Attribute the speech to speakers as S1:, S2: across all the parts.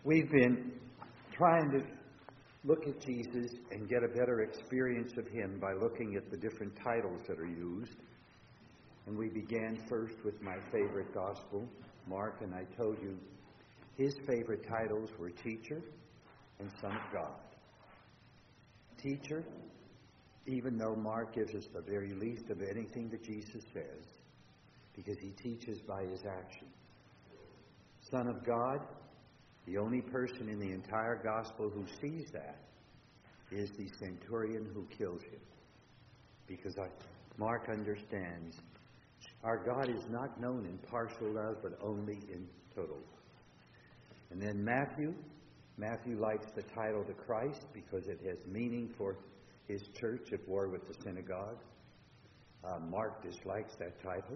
S1: We've been trying to look at Jesus and get a better experience of him by looking at the different titles that are used. And we began first with my favorite gospel, Mark, and I told you his favorite titles were Teacher and Son of God. Teacher, even though Mark gives us the very least of anything that Jesus says, because he teaches by his action. Son of God, the only person in the entire gospel who sees that is the centurion who kills him. Because Mark understands our God is not known in partial love, but only in total love. And then Matthew likes the title to Christ because it has meaning for his church at war with the synagogue. Mark dislikes that title.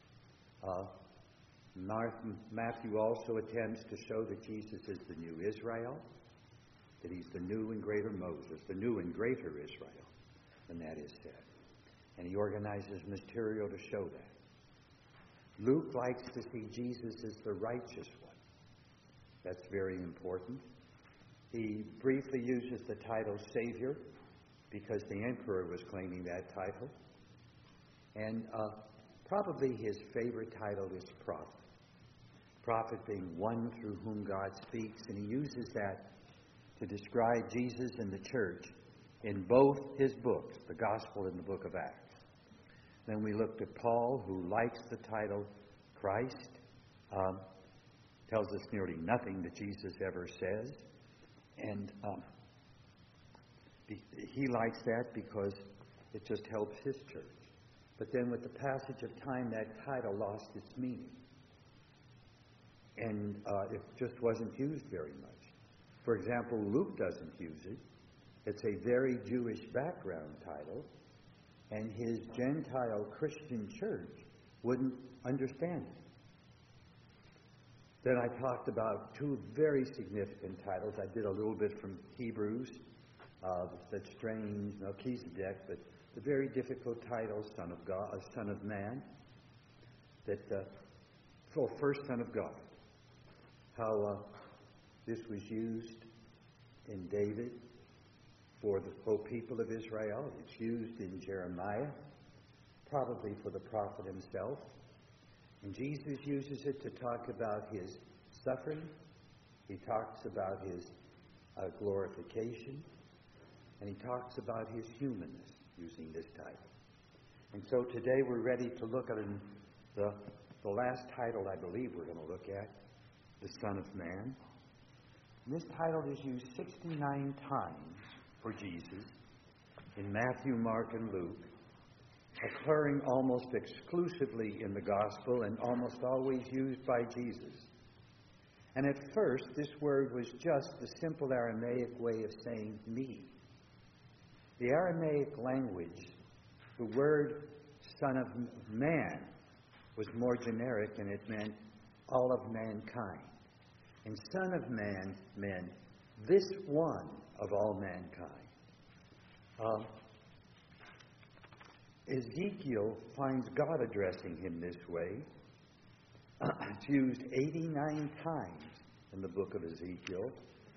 S1: Matthew also attempts to show that Jesus is the new Israel, that he's the new and greater Moses, the new and greater Israel, and that is said. And he organizes material to show that. Luke likes to see Jesus as the righteous one. That's very important. He briefly uses the title Savior because the emperor was claiming that title. And probably his favorite title is prophet. Prophet being one through whom God speaks, and he uses that to describe Jesus and the church in both his books, the Gospel and the book of Acts. Then we looked at Paul, who likes the title Christ, tells us nearly nothing that Jesus ever says, and he likes that because it just helps his church. But then with the passage of time, that title lost its meaning. And it just wasn't used very much. For example, Luke doesn't use it. It's a very Jewish background title, and his Gentile Christian church wouldn't understand it. Then I talked about two very significant titles. I did a little bit from Hebrews, that strange Melchizedek, but the very difficult title, Son of God, Son of Man, that first Son of God. How this was used in David for the whole people of Israel. It's used in Jeremiah, probably for the prophet himself. And Jesus uses it to talk about his suffering. He talks about his glorification. And he talks about his humanness using this title. And so today we're ready to look at the last title I believe we're going to look at, the Son of Man. And this title is used 69 times for Jesus in Matthew, Mark, and Luke, occurring almost exclusively in the Gospel and almost always used by Jesus. And at first, this word was just the simple Aramaic way of saying me. The Aramaic language, the word Son of Man was more generic, and it meant all of mankind. And Son of Man meant this one of all mankind. Ezekiel finds God addressing him this way. It's used 89 times in the book of Ezekiel.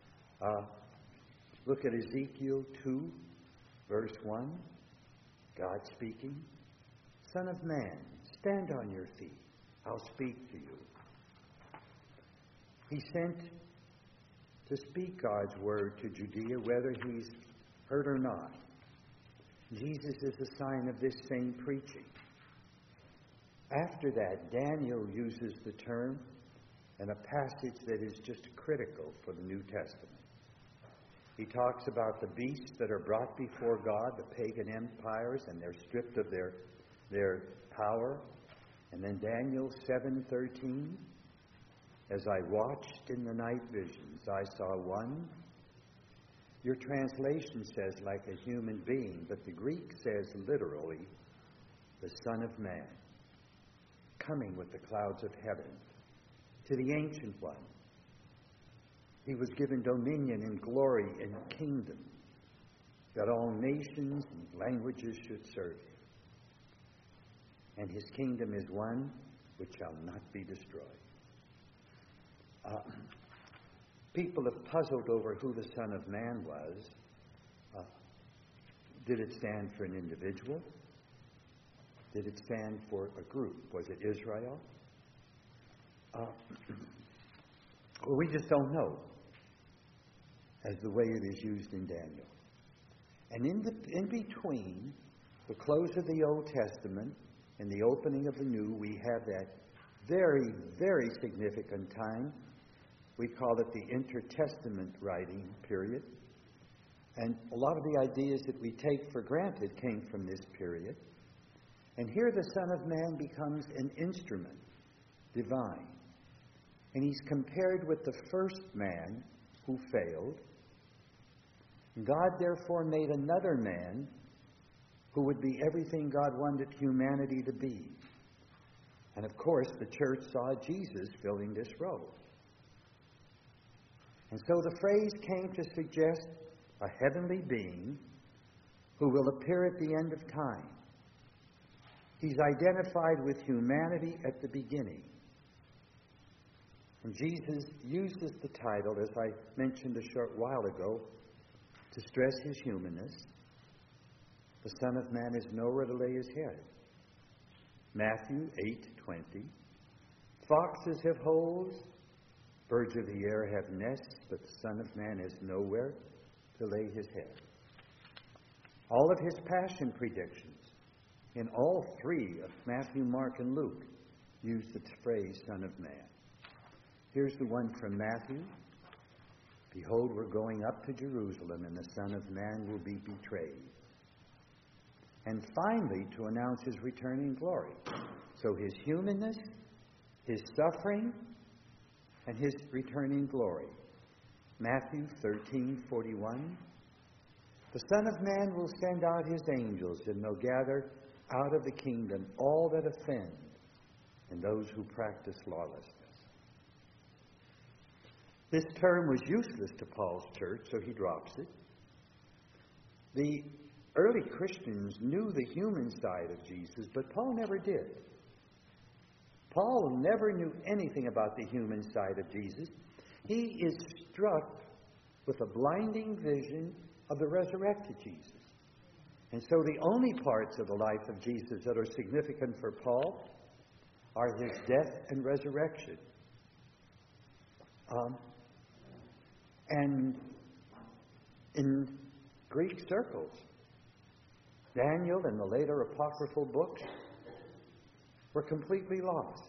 S1: Look at Ezekiel 2, verse 1. God speaking. Son of man, stand on your feet. I'll speak to you. He sent to speak God's word to Judea, whether he's heard or not. Jesus is a sign of this same preaching. After that, Daniel uses the term in a passage that is just critical for the New Testament. He talks about the beasts that are brought before God, the pagan empires, and they're stripped of their power. And then Daniel 7:13, as I watched in the night visions, I saw one. Your translation says like a human being, but the Greek says literally, the Son of Man, coming with the clouds of heaven to the Ancient One. He was given dominion and glory and kingdom, that all nations and languages should serve him. And his kingdom is one which shall not be destroyed. people have puzzled over who the Son of Man was. Did it stand for an individual? Did it stand for a group? Was it Israel? Well, we just don't know, as the way it is used in Daniel. And in between the close of the Old Testament and the opening of the New, we have that very, very significant time. We call it the intertestament writing period. And a lot of the ideas that we take for granted came from this period. And here the Son of Man becomes an instrument, divine. And he's compared with the first man who failed. God therefore made another man who would be everything God wanted humanity to be. And of course, the church saw Jesus filling this role. And so the phrase came to suggest a heavenly being who will appear at the end of time. He's identified with humanity at the beginning. And Jesus uses the title, as I mentioned a short while ago, to stress his humanness. The Son of Man has nowhere to lay his head. Matthew 8:20. Foxes have holes, birds of the air have nests, but the Son of Man has nowhere to lay his head. All of his passion predictions, in all three of Matthew, Mark, and Luke, use the phrase Son of Man. Here's the one from Matthew. Behold, we're going up to Jerusalem, and the Son of Man will be betrayed. And finally, to announce his returning glory. So his humanness, his suffering, and his returning glory. Matthew 13:41. The Son of Man will send out his angels, and they'll gather out of the kingdom all that offend and those who practice lawlessness. This term was useless to Paul's church, so he drops it. The early Christians knew the human side of Jesus, but Paul never did. Paul never knew anything about the human side of Jesus. He is struck with a blinding vision of the resurrected Jesus. And so the only parts of the life of Jesus that are significant for Paul are his death and resurrection. And in Greek circles, Daniel and the later apocryphal books were completely lost.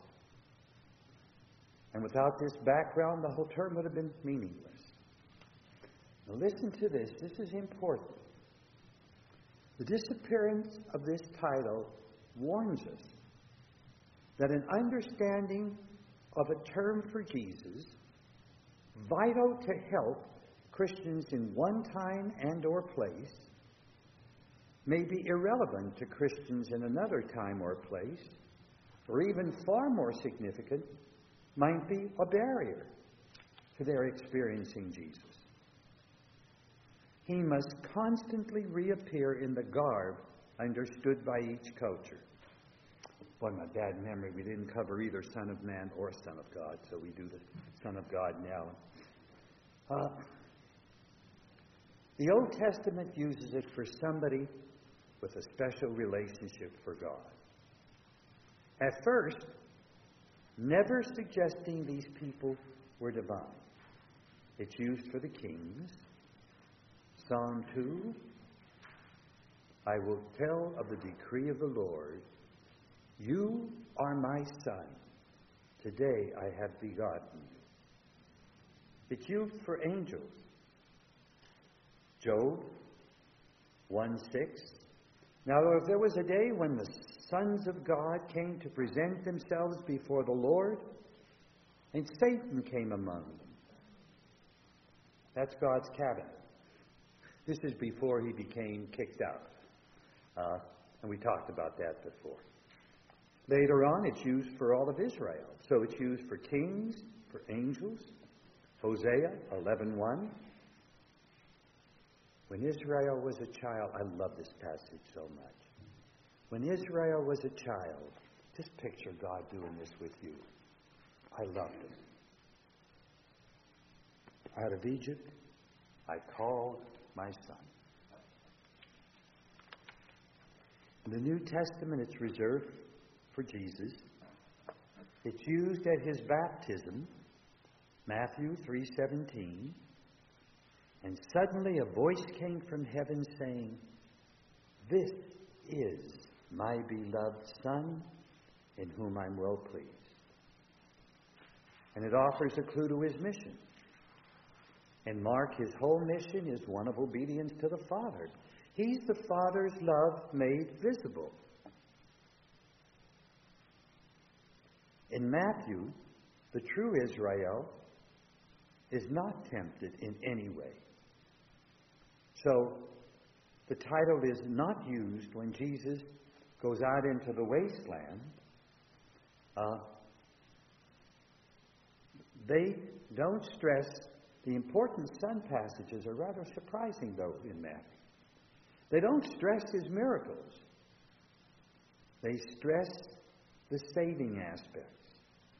S1: And without this background, the whole term would have been meaningless. Now listen to this. This is important. The disappearance of this title warns us that an understanding of a term for Jesus, vital to help Christians in one time and or place, may be irrelevant to Christians in another time or place, or even far more significant, might be a barrier to their experiencing Jesus. He must constantly reappear in the garb understood by each culture. Boy, my bad memory, we didn't cover either Son of Man or Son of God, so we do the Son of God now. The Old Testament uses it for somebody with a special relationship for God. At first, never suggesting these people were divine. It's used for the kings. Psalm 2, I will tell of the decree of the Lord. You are my son. Today I have begotten you. It's used for angels. Job 1:6. Now if there was a day when the sons of God came to present themselves before the Lord, and Satan came among them. That's God's cabinet. This is before he became kicked out. And we talked about that before. Later on, it's used for all of Israel. So it's used for kings, for angels. Hosea 11:1. When Israel was a child, I love this passage so much. When Israel was a child, just picture God doing this with you. I loved it. out of Egypt, I called my son. In the New Testament, it's reserved for Jesus. It's used at his baptism, Matthew 3:17. And suddenly a voice came from heaven saying, "This is my beloved Son, in whom I'm well pleased." And it offers a clue to his mission. In Mark, his whole mission is one of obedience to the Father. He's the Father's love made visible. In Matthew, the true Israel is not tempted in any way. So, the title is not used when Jesus goes out into the wasteland. They don't stress the important Son passages are rather surprising, though, in Matthew. They don't stress his miracles. They stress the saving aspects.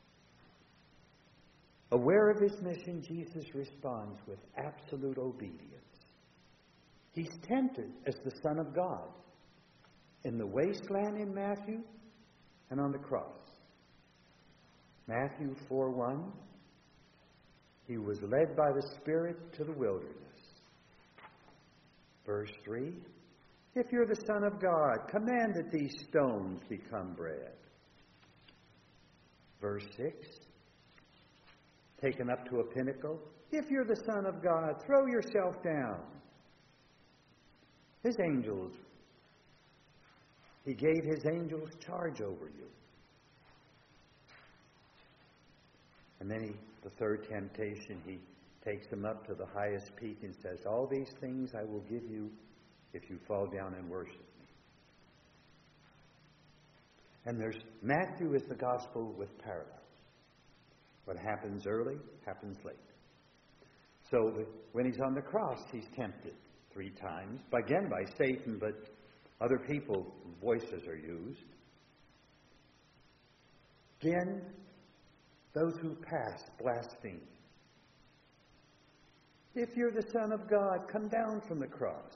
S1: Aware of his mission, Jesus responds with absolute obedience. He's tempted as the Son of God in the wasteland in Matthew and on the cross. Matthew 4:1, he was led by the Spirit to the wilderness. Verse 3, if you're the Son of God, command that these stones become bread. Verse 6, taken up to a pinnacle, if you're the Son of God, throw yourself down. His angels, he gave his angels charge over you. And then the third temptation, he takes them up to the highest peak and says, all these things I will give you if you fall down and worship me. And Matthew is the gospel with parallels. What happens early, happens late. So when he's on the cross, he's tempted 3 times, again by Satan, but other people's voices are used. Again, those who pass blaspheme. If you're the Son of God, come down from the cross.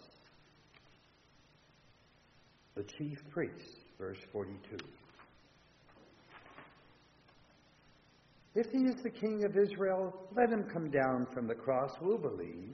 S1: The chief priests, verse 42. If he is the King of Israel, let him come down from the cross, we'll believe.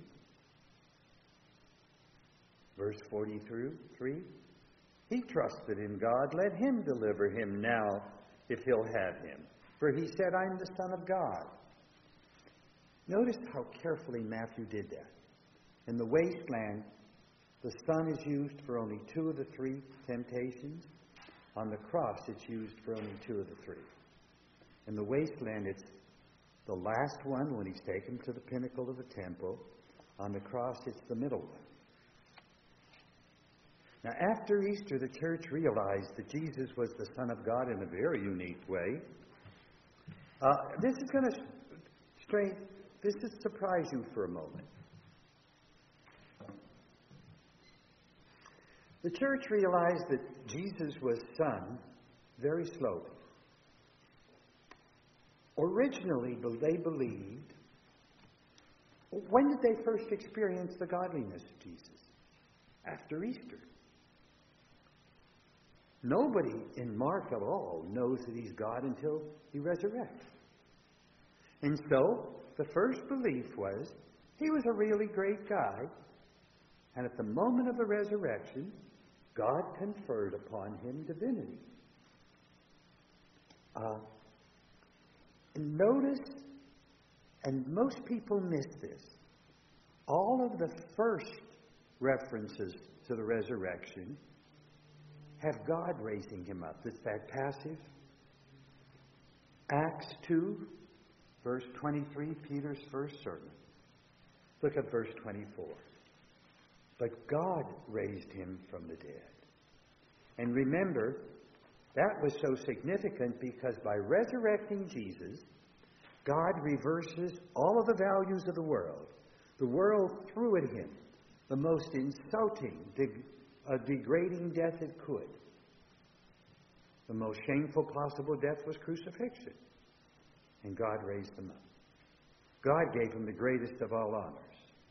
S1: Verse 43, he trusted in God, let him deliver him now if he'll have him. For he said, I'm the Son of God. Notice how carefully Matthew did that. In the wasteland, the Son is used for only 2 of the 3 temptations. On the cross, it's used for only 2 of the 3. In the wasteland, it's the last one when he's taken to the pinnacle of the temple. On the cross, it's the middle one. Now, after Easter, the church realized that Jesus was the Son of God in a very unique way. This is going to surprise you for a moment. The church realized that Jesus was Son very slowly. Originally, they believed, when did they first experience the godliness of Jesus? After Easter. Nobody in Mark at all knows that he's God until he resurrects. And so, the first belief was, he was a really great guy, and at the moment of the resurrection, God conferred upon him divinity. Notice, and most people miss this, all of the first references to the resurrection have God raising him up. It's that passive. Acts 2, verse 23, Peter's first sermon. Look at verse 24. But God raised him from the dead. And remember, that was so significant because by resurrecting Jesus, God reverses all of the values of the world. The world threw at him the most insulting, degrading death it could. The most shameful possible death was crucifixion. And God raised him up. God gave him the greatest of all honors.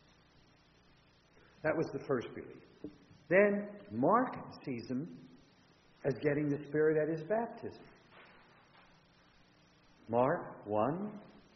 S1: That was the first belief. Then Mark sees him as getting the Spirit at his baptism. Mark 1.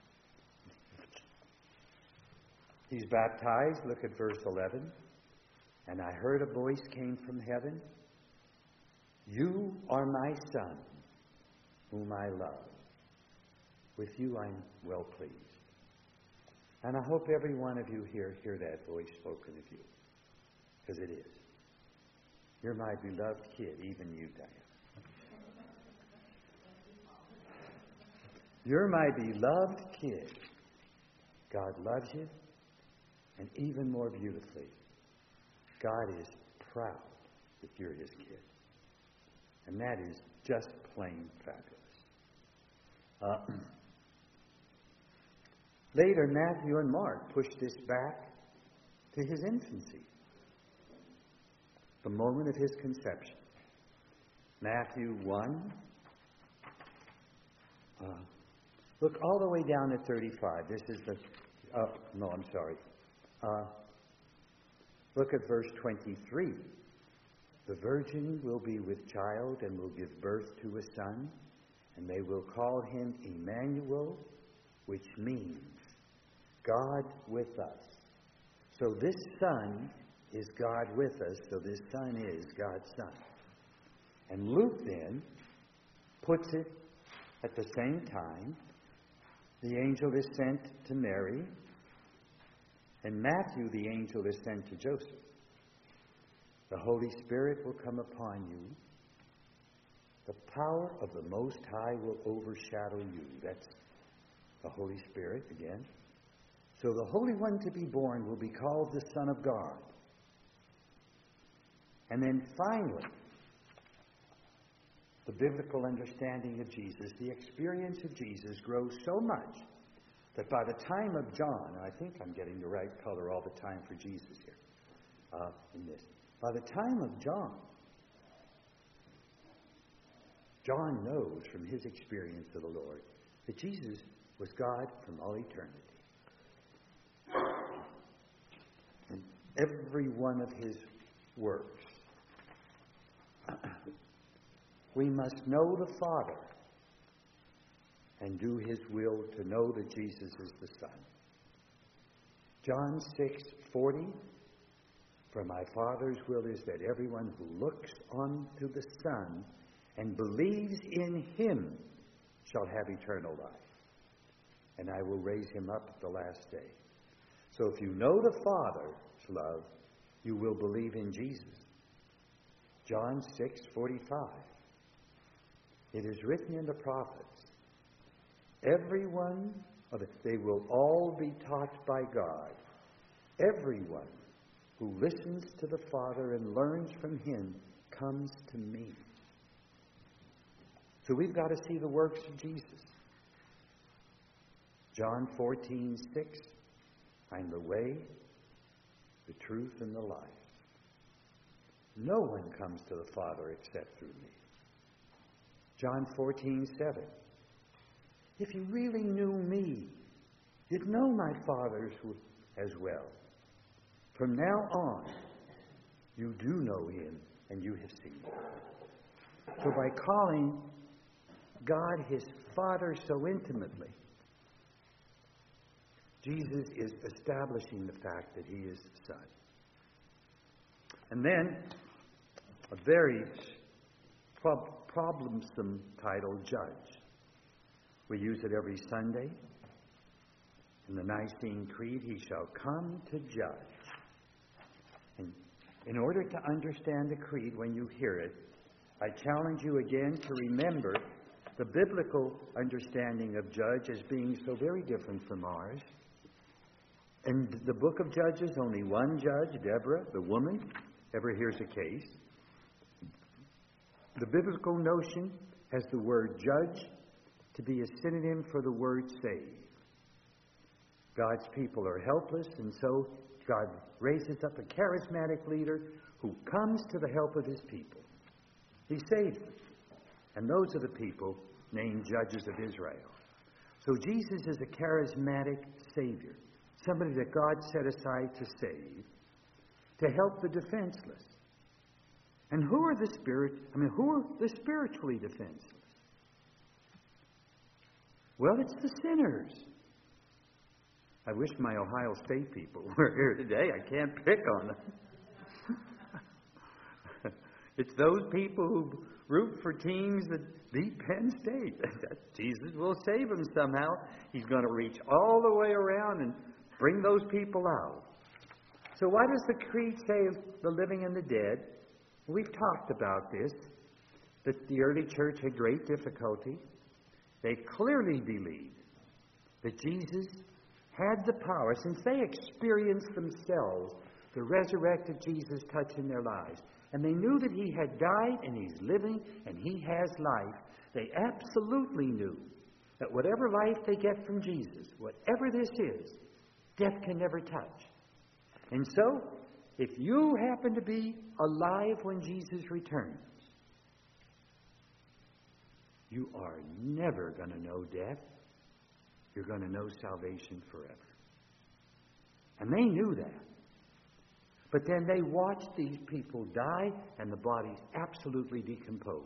S1: He's baptized. Look at verse 11. And I heard a voice came from heaven. You are my Son, whom I love. With you I'm well pleased. And I hope every one of you here hear that voice spoken of you. Because it is. You're my beloved kid, even you, Diane. You're my beloved kid. God loves you. And even more beautifully, God is proud that you're his kid. And that is just plain fabulous. Later, Matthew and Mark pushed this back to his infancy, the moment of his conception. Matthew 1. Look all the way down at 35. This is the... no, I'm sorry. Look at verse 23. The virgin will be with child and will give birth to a son, and they will call him Emmanuel, which means God with us. So this son is God with us, so this son is God's son. And Luke then puts it at the same time. The angel is sent to Mary, and Matthew, the angel is sent to Joseph. The Holy Spirit will come upon you. The power of the Most High will overshadow you. That's the Holy Spirit again. So the Holy One to be born will be called the Son of God. And then finally, the biblical understanding of Jesus, the experience of Jesus grows so much that by the time of John, and I think I'm getting the right color all the time for Jesus here, in this. By the time of John, John knows from his experience of the Lord that Jesus was God from all eternity. And every one of his works, we must know the Father and do his will to know that Jesus is the Son. John 6:40, for my Father's will is that everyone who looks unto the Son and believes in him shall have eternal life, and I will raise him up at the last day. So if you know the Father's love, you will believe in Jesus. John 6:45. It is written in the prophets, they will all be taught by God. Everyone who listens to the Father and learns from him comes to me. So we've got to see the works of Jesus. John 14:6. I'm the way, the truth, and the life. No one comes to the Father except through me. John 14:7. If you really knew me, you'd know my Father as well. From now on, you do know him and you have seen him. So by calling God his Father so intimately, Jesus is establishing the fact that he is the Son. And then, a very problemsome title, Judge. We use it every Sunday. In the Nicene Creed, he shall come to judge. And in order to understand the Creed when you hear it, I challenge you again to remember the biblical understanding of judge as being so very different from ours. In the book of Judges, only one judge, Deborah, the woman, ever hears a case. The biblical notion has the word judge to be a synonym for the word save. God's people are helpless, and so God raises up a charismatic leader who comes to the help of his people. He saves them. And those are the people named judges of Israel. So Jesus is a charismatic Savior, somebody that God set aside to save, to help the defenseless. And who are the spiritually defenseless? Well, it's the sinners. I wish my Ohio State people were here today. I can't pick on them. It's those people who root for teams that beat Penn State. Jesus will save them somehow. He's going to reach all the way around and bring those people out. So why does the creed say the living and the dead? We've talked about this, that the early church had great difficulty. They clearly believed that Jesus had the power, since they experienced themselves the resurrected Jesus touching their lives. And they knew that He had died and He's living and He has life. They absolutely knew that whatever life they get from Jesus, whatever this is, death can never touch. And so, if you happen to be alive when Jesus returns, you are never going to know death. You're going to know salvation forever. And they knew that. But then they watched these people die and the bodies absolutely decompose.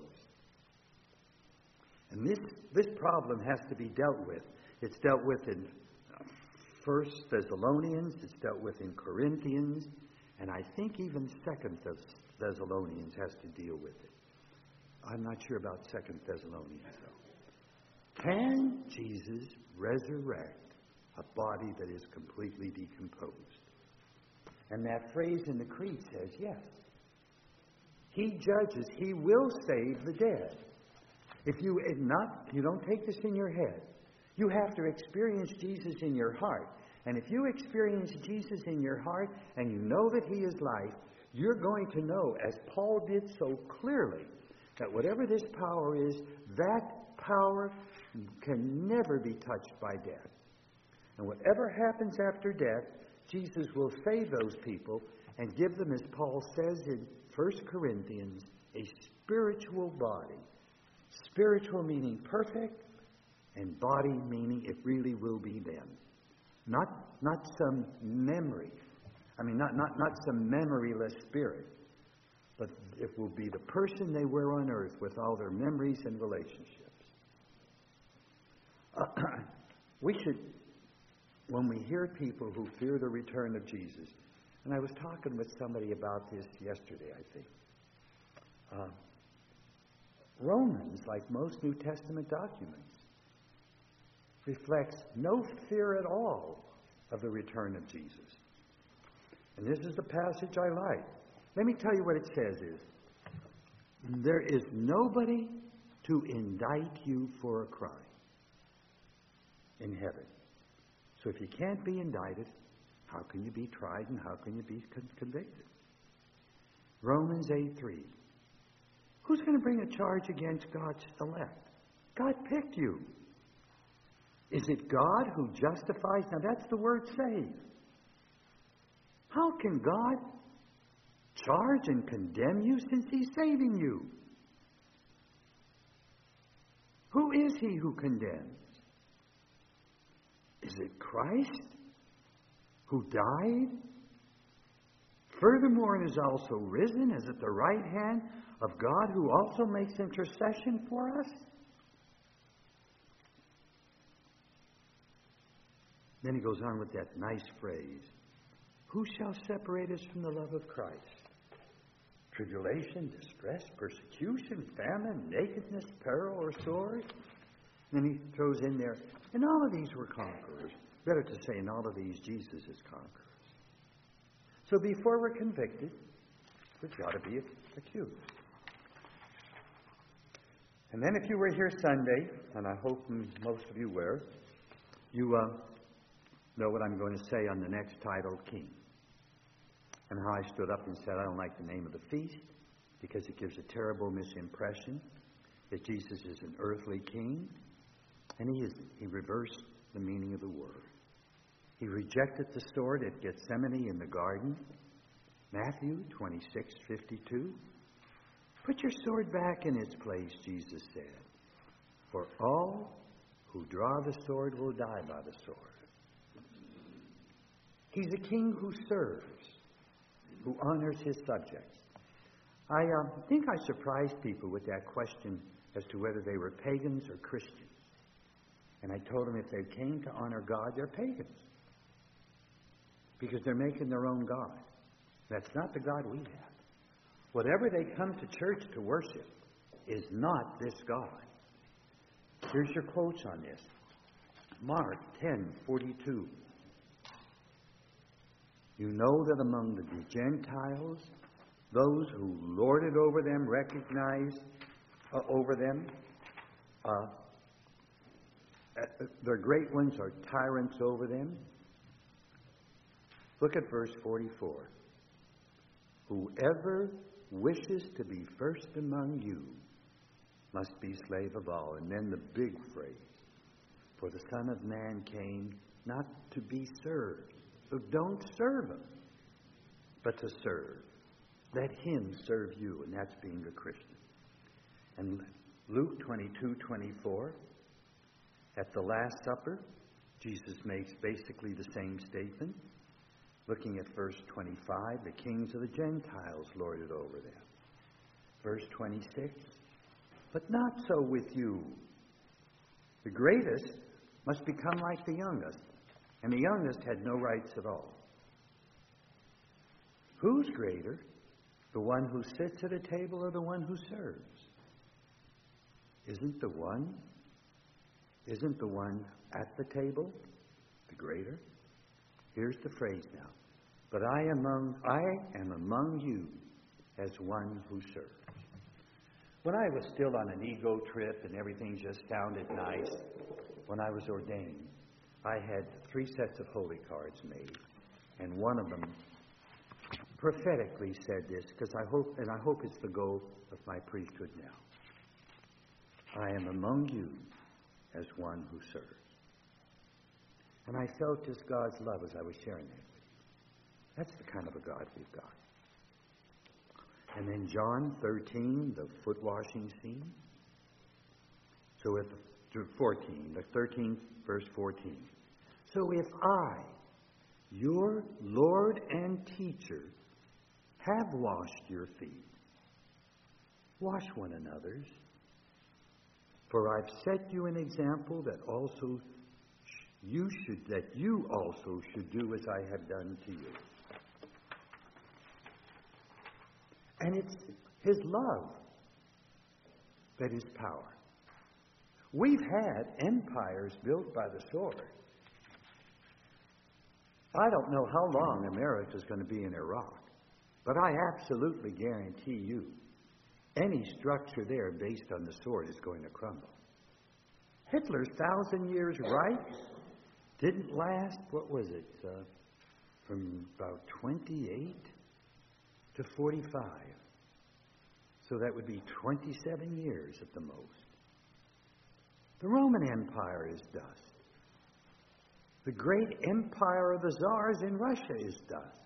S1: And this problem has to be dealt with. It's dealt with in 1 Thessalonians, it's dealt with in Corinthians, and I think even 2 Thessalonians has to deal with it. I'm not sure about 2 Thessalonians, though. Can Jesus resurrect a body that is completely decomposed? And that phrase in the creed says yes. He judges. He will save the dead. If you don't take this in your head. You have to experience Jesus in your heart. And if you experience Jesus in your heart and you know that He is life, you're going to know, as Paul did so clearly, that whatever this power is, that power can never be touched by death. And whatever happens after death, Jesus will save those people and give them, as Paul says in 1 Corinthians, a spiritual body. Spiritual meaning perfect, and body meaning it really will be them. Not some memory. Not some memoryless spirit. But it will be the person they were on earth with all their memories and relationships. We should, when we hear people who fear the return of Jesus, and I was talking with somebody about this yesterday, I think. Romans, like most New Testament documents, reflects no fear at all of the return of Jesus. And this is the passage I like. Let me tell you what it says is, there is nobody to indict you for a crime in heaven. So if you can't be indicted, how can you be tried and how can you be convicted? Romans 8:3. Who's going to bring a charge against God's elect? God picked you. Is it God who justifies? Now that's the word save. How can God charge and condemn you since He's saving you? Who is He who condemns? Is it Christ who died? Furthermore, and is also risen, is at the right hand of God, who also makes intercession for us? Then he goes on with that nice phrase, who shall separate us from the love of Christ? Tribulation, distress, persecution, famine, nakedness, peril, or sword? And then he throws in there, and all of these were conquerors. Better to say, in all of these, Jesus is conquerors. So before we're convicted, we've got to be accused. And then if you were here Sunday, and I hope most of you were, you know what I'm going to say on the next title, King. And how I stood up and said, I don't like the name of the feast because it gives a terrible misimpression that Jesus is an earthly king. And he isn't. He reversed the meaning of the word. He rejected the sword at Gethsemane in the garden. Matthew 26:52. Put your sword back in its place, Jesus said. For all Who draw the sword will die by the sword. He's a king who serves, who honors his subjects. I think I surprised people with that question as to whether they were pagans or Christians. And I told them if they came to honor God, they're pagans. Because they're making their own God. That's not the God we have. Whatever they come to church to worship is not this God. Here's your quotes on this. Mark 10:42. You know that among the Gentiles, those who lord it over them, recognize over them, their great ones are tyrants over them. Look at verse 44. Whoever wishes to be first among you must be slave of all. And then the big phrase, for the Son of Man came not to be served. So don't serve him, but to serve. Let him serve you, and that's being a Christian. And Luke 22:24, at the Last Supper, Jesus makes basically the same statement. Looking at verse 25, the kings of the Gentiles lorded over them. Verse 26, but not so with you. The greatest must become like the youngest, and the youngest had no rights at all. Who's greater? The one who sits at a table or the one who serves? Isn't the one at the table the greater? Here's the phrase now. But I am among you as one who serves. When I was still on an ego trip and everything just sounded nice, when I was ordained, I had 3 sets of holy cards made. And one of them prophetically said this, because I hope it's the goal of my priesthood now. I am among you as one who serves. And I felt just God's love as I was sharing that with you. That's the kind of a God we've got. And then John 13, the foot washing scene. So at 14, the 13th verse 14. So if I, your Lord and teacher, have washed your feet, wash one another's. For I've set you an example that you also should do as I have done to you. And it's his love that is power. We've had empires built by the sword. I don't know how long America's going to be in Iraq, but I absolutely guarantee you any structure there based on the sword is going to crumble. Hitler's 1,000 years Reich didn't last, from about 28 to 45. So that would be 27 years at the most. The Roman Empire is dust. The great empire of the czars in Russia is dust.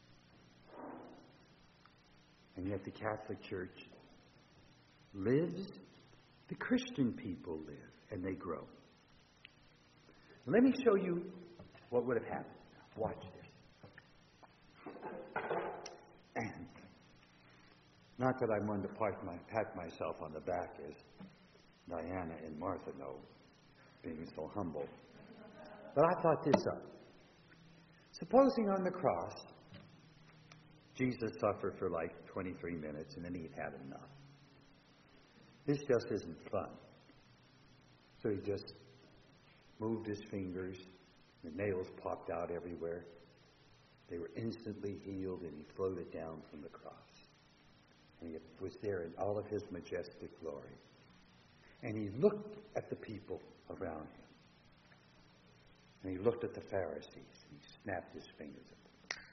S1: And yet the Catholic Church lives, the Christian people live, and they grow. Let me show you what would have happened. Watch this. And not that I'm one to pat myself on the back as Diana and Martha know, being so humble. But I thought this up. Supposing on the cross, Jesus suffered for like 23 minutes and then he'd had enough. This just isn't fun. So he just moved his fingers. The nails popped out everywhere. They were instantly healed and he floated down from the cross. And he was there in all of his majestic glory. And he looked at the people around him. And he looked at the Pharisees and he snapped his fingers at them.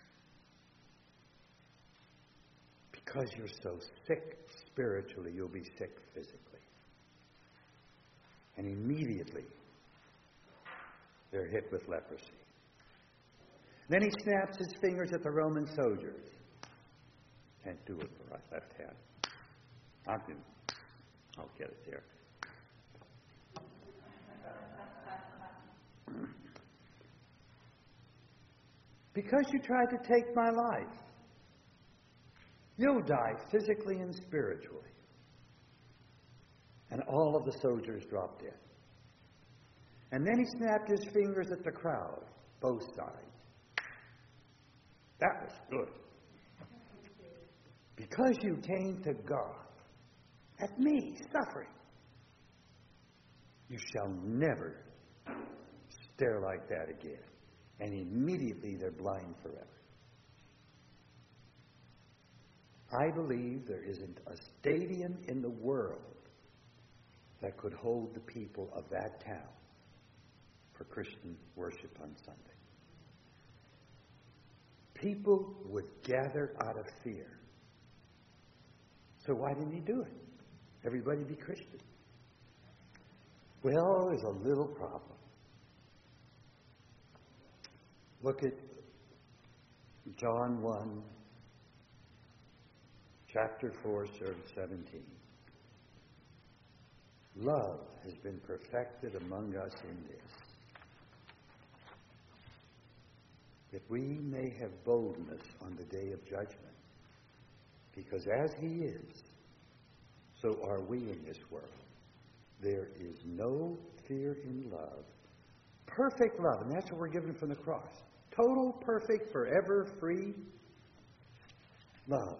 S1: Because you're so sick spiritually, you'll be sick physically. And immediately, they're hit with leprosy. Then he snaps his fingers at the Roman soldiers. Can't do it for us, left hand. I'll get it there. because you tried to take my life. You'll die physically and spiritually. And all of the soldiers dropped dead. And then he snapped his fingers at the crowd, both sides. That was good. Because you came to God, at me, suffering, you shall never stare like that again. And immediately they're blind forever. I believe there isn't a stadium in the world that could hold the people of that town for Christian worship on Sunday. People would gather out of fear. So why didn't he do it? Everybody be Christian. Well, there's a little problem. Look at John 1, chapter 4, verse 17. Love has been perfected among us in this, that we may have boldness on the day of judgment. Because as he is, so are we in this world. There is no fear in love. Perfect love, and that's what we're given from the cross. Total, perfect, forever, free love.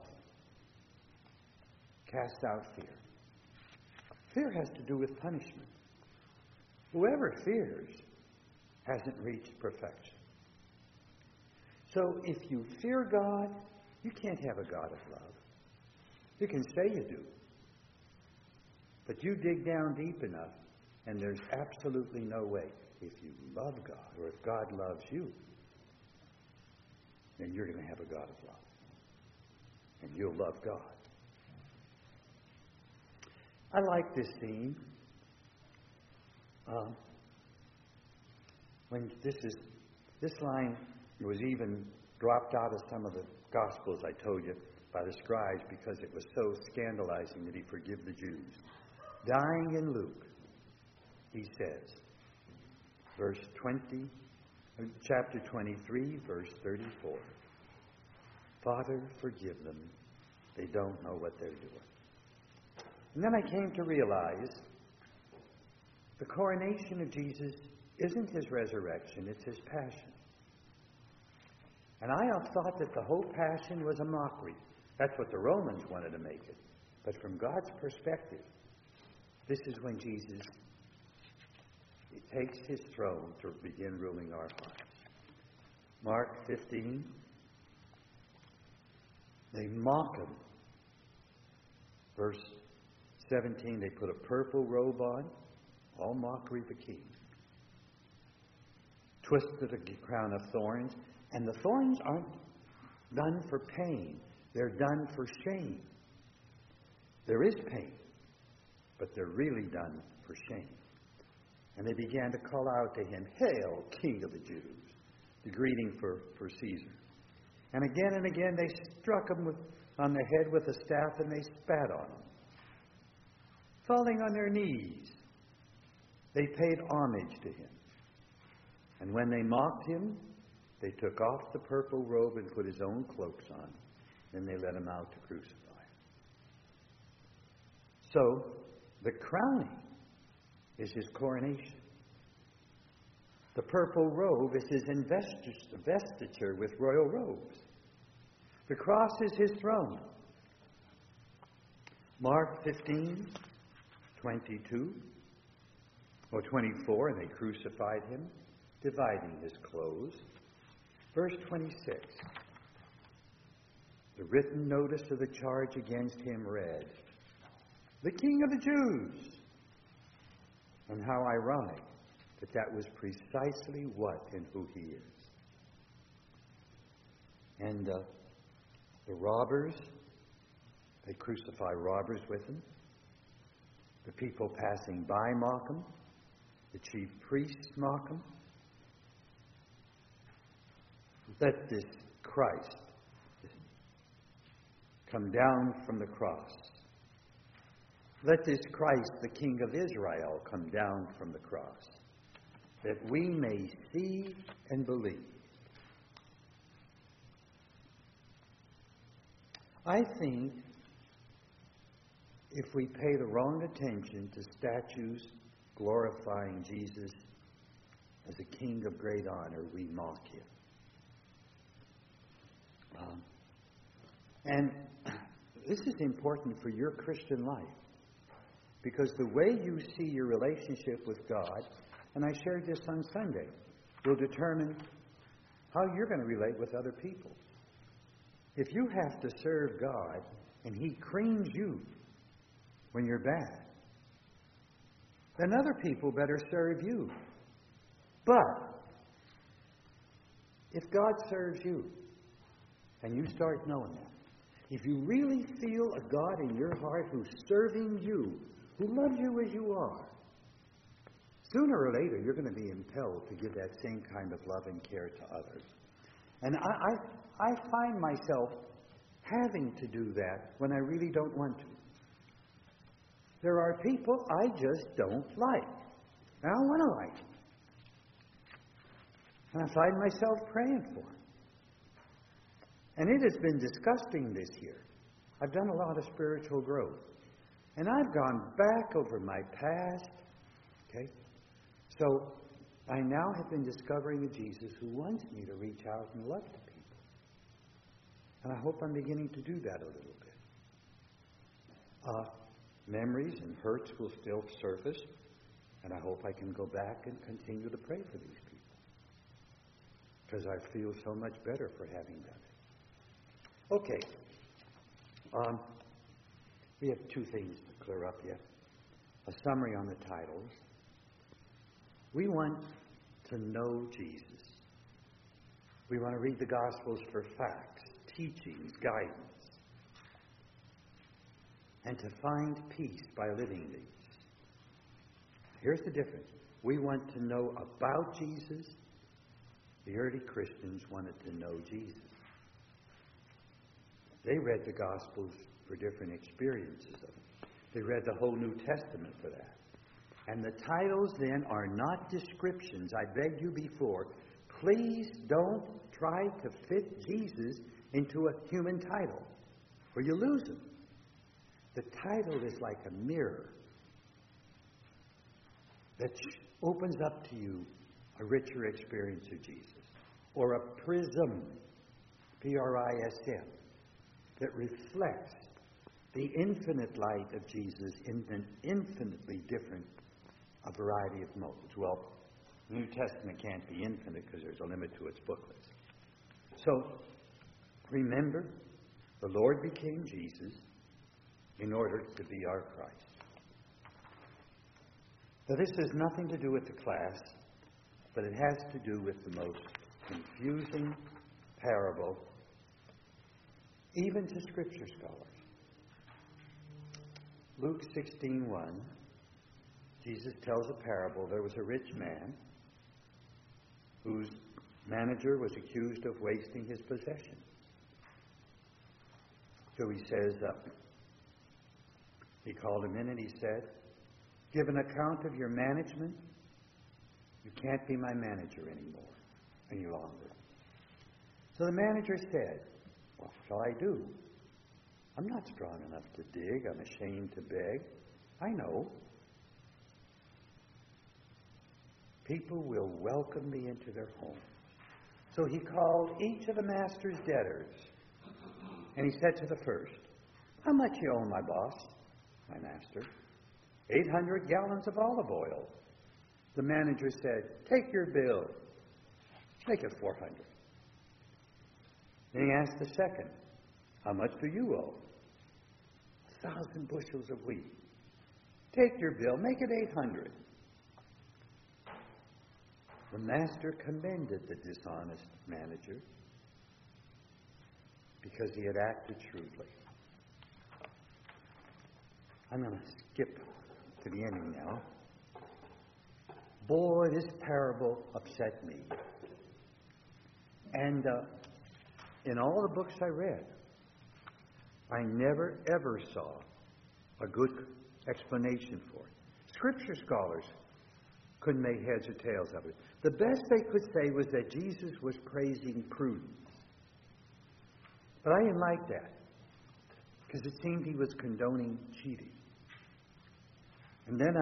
S1: Cast out fear. Fear has to do with punishment. Whoever fears hasn't reached perfection. So if you fear God, you can't have a God of love. You can say you do. But you dig down deep enough, and there's absolutely no way. If you love God, or if God loves you, then you're going to have a God of love. And you'll love God. I like this scene. When this line was even dropped out of some of the Gospels, I told you, by the scribes, because it was so scandalizing that he forgive the Jews. Dying in Luke, he says, chapter 23, verse 34, Father, forgive them. They don't know what they're doing. And then I came to realize the coronation of Jesus isn't his resurrection, it's his passion. And I have thought that the whole passion was a mockery. That's what the Romans wanted to make it. But from God's perspective, this is when Jesus takes his throne to begin ruling our hearts. Mark 15. They mock him. Verse 17, they put a purple robe on, all mockery of the king. Twisted a crown of thorns, and the thorns aren't done for pain. They're done for shame. There is pain, but they're really done for shame. And they began to call out to him, Hail, King of the Jews, the greeting for Caesar. And again they struck him on the head with a staff, and they spat on him. Falling on their knees, they paid homage to him. And when they mocked him, they took off the purple robe and put his own cloaks on. Then they let him out to crucify him. So, the crowning is his coronation. The purple robe is his investiture with royal robes. The cross is his throne. Mark 15, 22 or 24, and they crucified him, dividing his clothes. Verse 26. The written notice of the charge against him read, the King of the Jews. And how ironic that was precisely what and who he is. And the robbers, they crucify robbers with him. The people passing by mock him. The chief priests mock him. Let this Christ come down from the cross. Let this Christ, the King of Israel, come down from the cross, that we may see and believe. I think if we pay the wrong attention to statues glorifying Jesus as a king of great honor, we mock him. And this is important for your Christian life, because the way you see your relationship with God, and I shared this on Sunday, will determine how you're going to relate with other people. If you have to serve God and He creams you when you're bad, then other people better serve you. But if God serves you and you start knowing that, if you really feel a God in your heart who's serving you, who loves you as you are, sooner or later you're going to be impelled to give that same kind of love and care to others. And I find myself having to do that when I really don't want to. There are people I just don't like. And I don't want to like them. And I find myself praying for them. And it has been disgusting this year. I've done a lot of spiritual growth. And I've gone back over my past. Okay? So I now have been discovering a Jesus who wants me to reach out and love to people. And I hope I'm beginning to do that a little bit. Memories and hurts will still surface. And I hope I can go back and continue to pray for these people. Because I feel so much better for having done it. Okay. We have two things to clear up yet. A summary on the titles. We want to know Jesus. We want to read the Gospels for facts, teachings, guidance. And to find peace by living these. Here's the difference. We want to know about Jesus. The early Christians wanted to know Jesus. They read the Gospels for different experiences of it. They read the whole New Testament for that. And the titles then are not descriptions. I begged you before, please don't try to fit Jesus into a human title, or you lose him. The title is like a mirror that opens up to you a richer experience of Jesus. Or a prism, P-R-I-S-M, that reflects the infinite light of Jesus in an infinitely different variety of modes. Well, the New Testament can't be infinite because there's a limit to its booklets. So, remember, the Lord became Jesus in order to be our Christ. Now, this has nothing to do with the class, but it has to do with the most confusing parable, even to Scripture scholars. Luke 16:1, Jesus tells a parable. There was a rich man whose manager was accused of wasting his possessions. So he says, he called him in and he said, give an account of your management. You can't be my manager any longer. So the manager said, what shall I do? I'm not strong enough to dig. I'm ashamed to beg. I know. People will welcome me into their homes. So he called each of the master's debtors. And he said to the first, how much you owe my boss, my master? 800 gallons of olive oil. The manager said, take your bill. Make it 400. Then he asked the second, how much do you owe? 1,000 bushels of wheat. Take your bill. Make it 800. The master commended the dishonest manager because he had acted shrewdly. I'm going to skip to the ending now. Boy, this parable upset me. And in all the books I read, I never, ever saw a good explanation for it. Scripture scholars couldn't make heads or tails of it. The best they could say was that Jesus was praising prudence. But I didn't like that. because it seemed he was condoning cheating. And then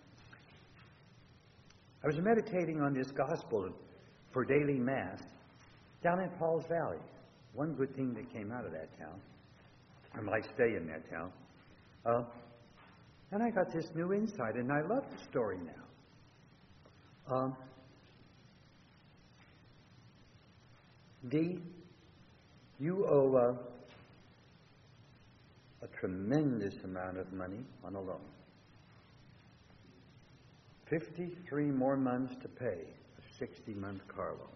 S1: I was meditating on this gospel for daily Mass down in Paul's Valley. One good thing that came out of that town, I might stay in that town, and I got this new insight, and I love the story now. You owe a tremendous amount of money on a loan. 53 more months to pay a 60-month car loan.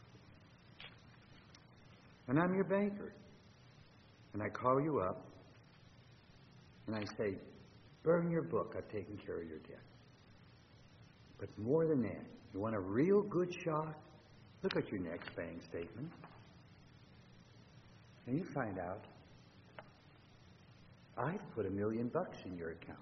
S1: And I'm your banker. And I call you up, and I say, burn your book, I've taken care of your debt. But more than that, you want a real good shock? Look at your next bank statement. And you find out, I've put $1 million in your account.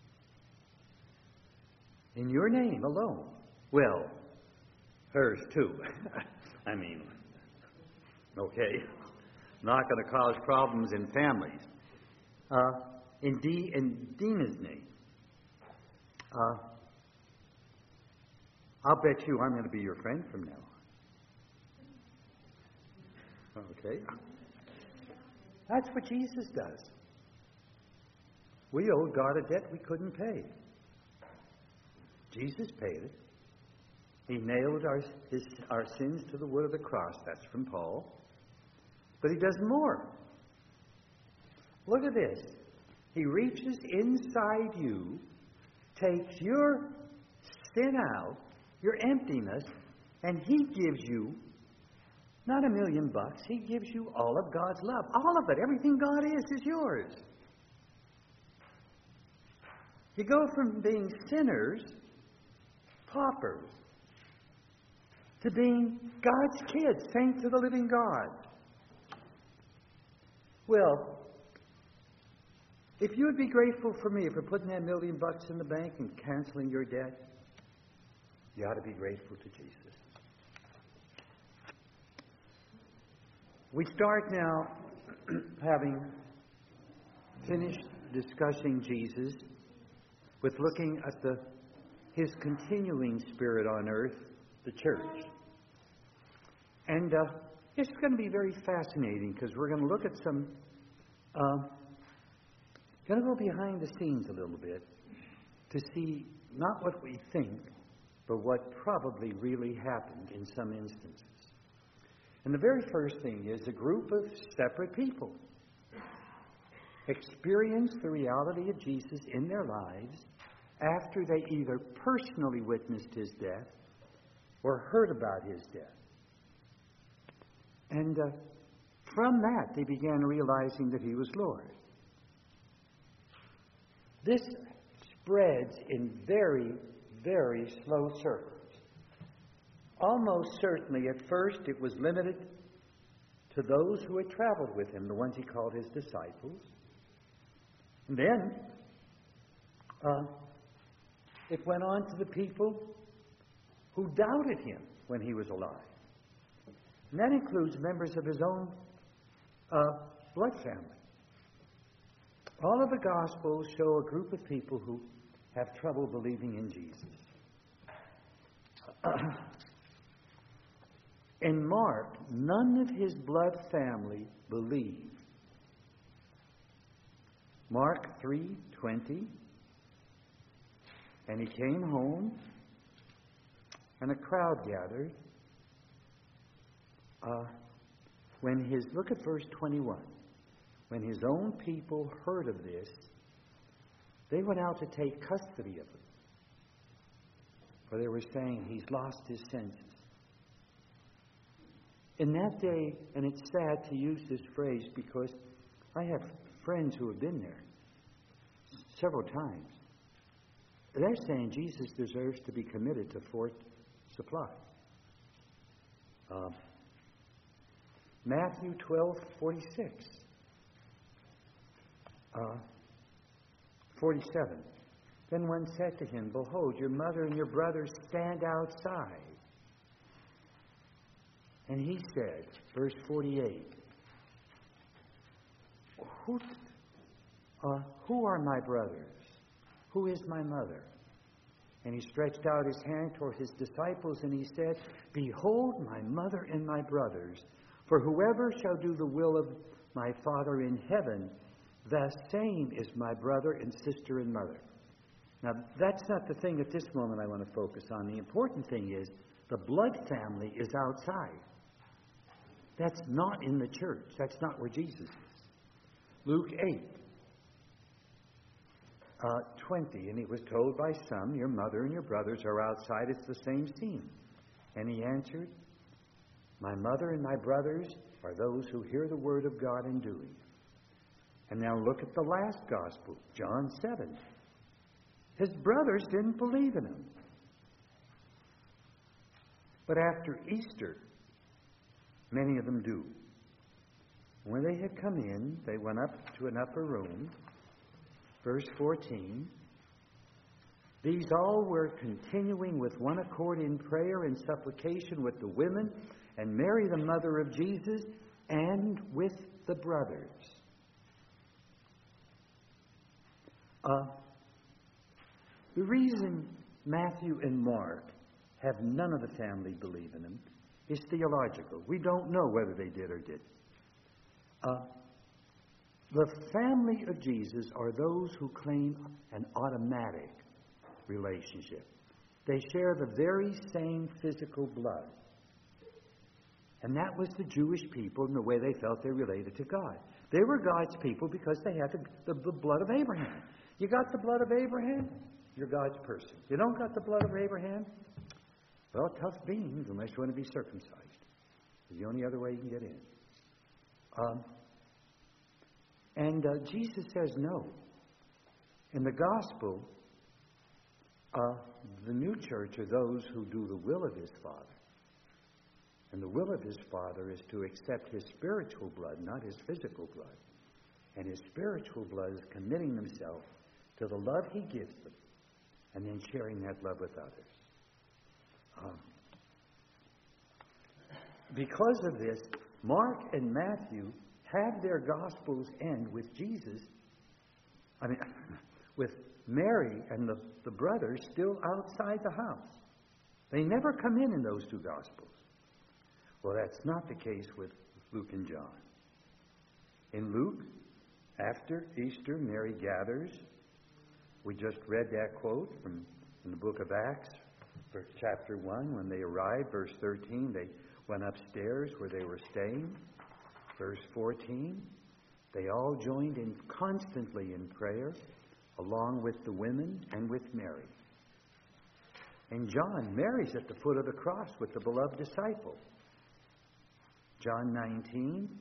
S1: In your name alone. Well, hers too. I mean, okay. Not going to cause problems in families. In Dina's name. I'll bet you I'm going to be your friend from now on. Okay. That's what Jesus does. We owed God a debt we couldn't pay. Jesus paid it. He nailed our sins to the wood of the cross. That's from Paul. But he does more. Look at this. He reaches inside you, takes your sin out, your emptiness, and he gives you not $1 million. He gives you all of God's love. All of it. Everything God is yours. You go from being sinners, paupers, to being God's kids, saints of the living God. Well, if you would be grateful for me for putting that $1 million in the bank and canceling your debt, you ought to be grateful to Jesus. We start now, having finished discussing Jesus, with looking at his continuing spirit on earth, the church. And it's going to be very fascinating because we're going to look at some, going to go behind the scenes a little bit to see not what we think, but what probably really happened in some instances. And the very first thing is a group of separate people experienced the reality of Jesus in their lives after they either personally witnessed his death or heard about his death. And from that, they began realizing that he was Lord. This spreads in very, very slow circles. Almost certainly, at first, it was limited to those who had traveled with him, the ones he called his disciples. And then, it went on to the people who doubted him when he was alive. And that includes members of his own blood family. All of the Gospels show a group of people who have trouble believing in Jesus. In Mark, none of his blood family believed. Mark 3:20, and he came home, and a crowd gathered. Look at verse 21. When his own people heard of this, they went out to take custody of him. For they were saying, he's lost his senses. In that day, and it's sad to use this phrase because I have friends who have been there several times. They're saying Jesus deserves to be committed to Fort Supply. Matthew 12:46. 47. Then one said to him, behold, your mother and your brothers stand outside. And he said, verse 48, Who are my brothers? Who is my mother? And he stretched out his hand toward his disciples, and he said, Behold my mother and my brothers, for whoever shall do the will of my Father in heaven, the same is my brother and sister and mother. Now, that's not the thing at this moment I want to focus on. The important thing is the blood family is outside. That's not in the church. That's not where Jesus is. Luke 8. 20, and he was told by some, Your mother and your brothers are outside. It's the same scene. And he answered, My mother and my brothers are those who hear the word of God and do it. And now look at the last gospel, John 7. His brothers didn't believe in him. But after Easter, many of them do. When they had come in, they went up to an upper room. Verse 14, These all were continuing with one accord in prayer and supplication with the women, and Mary, the mother of Jesus, and with the brothers. The reason Matthew and Mark have none of the family believe in him is theological. We don't know whether they did or didn't. The family of Jesus are those who claim an automatic relationship. They share the very same physical blood. And that was the Jewish people and the way they felt they related to God. They were God's people because they had the blood of Abraham. You got the blood of Abraham, you're God's person. You don't got the blood of Abraham, well, tough beans unless you want to be circumcised. It's the only other way you can get in. And Jesus says no. In the gospel, the new church are those who do the will of his Father. And the will of his Father is to accept his spiritual blood, not his physical blood. And his spiritual blood is committing themselves to the love he gives them and then sharing that love with others. Because of this, Mark and Matthew have their Gospels end with Jesus, with Mary and the brothers still outside the house. They never come in those two Gospels. Well, that's not the case with Luke and John. In Luke, after Easter, Mary gathers. We just read that quote from the book of Acts, chapter 1. When they arrived, verse 13, they went upstairs where they were staying. Verse 14, they all joined in constantly in prayer, along with the women and with Mary. In John, Mary's at the foot of the cross with the beloved disciple. John 19,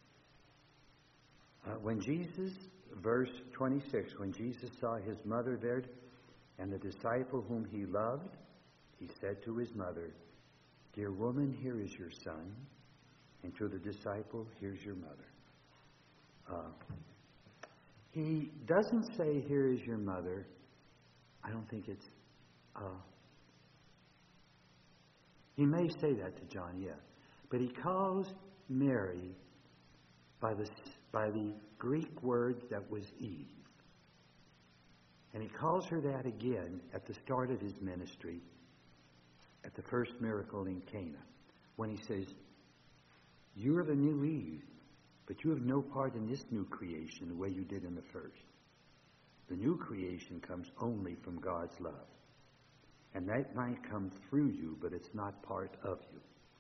S1: when Jesus, verse 26, when Jesus saw his mother there and the disciple whom he loved, he said to his mother, Dear woman, here is your son. And to the disciple, here's your mother. He doesn't say, here is your mother. I don't think it's... he may say that to John, yeah. But he calls Mary by the Greek word that was Eve. And he calls her that again at the start of his ministry, at the first miracle in Cana, when he says, You're the new Eve, but you have no part in this new creation the way you did in the first. The new creation comes only from God's love. And that might come through you, but it's not part of you.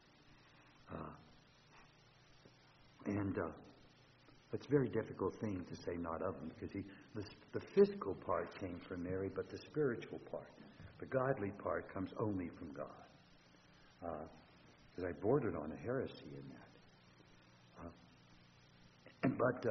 S1: It's a very difficult thing to say not of him, because the physical part came from Mary, but the spiritual part, the godly part, comes only from God. Because I bordered on a heresy in that. But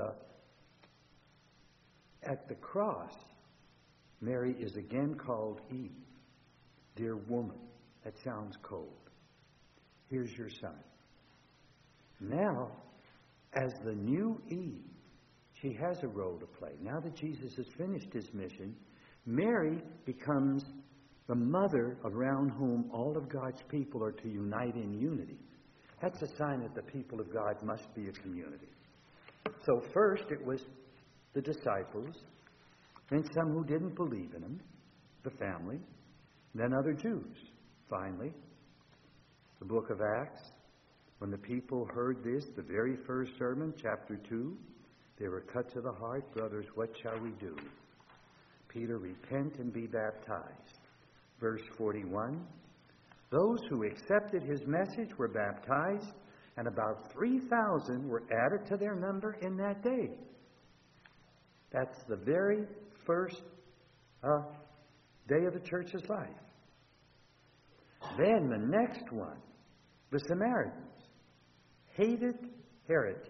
S1: at the cross, Mary is again called Eve. Dear woman. That sounds cold. Here's your son. Now, as the new Eve, she has a role to play. Now that Jesus has finished his mission, Mary becomes the mother around whom all of God's people are to unite in unity. That's a sign that the people of God must be a community. So first it was the disciples, then some who didn't believe in him, the family, then other Jews. Finally, the book of Acts, when the people heard this, the very first sermon, chapter 2, they were cut to the heart. Brothers, what shall we do? Peter, repent and be baptized. Verse 41, those who accepted his message were baptized, and about 3,000 were added to their number in that day. That's the very first day of the church's life. Then the next one, the Samaritans, hated heretics.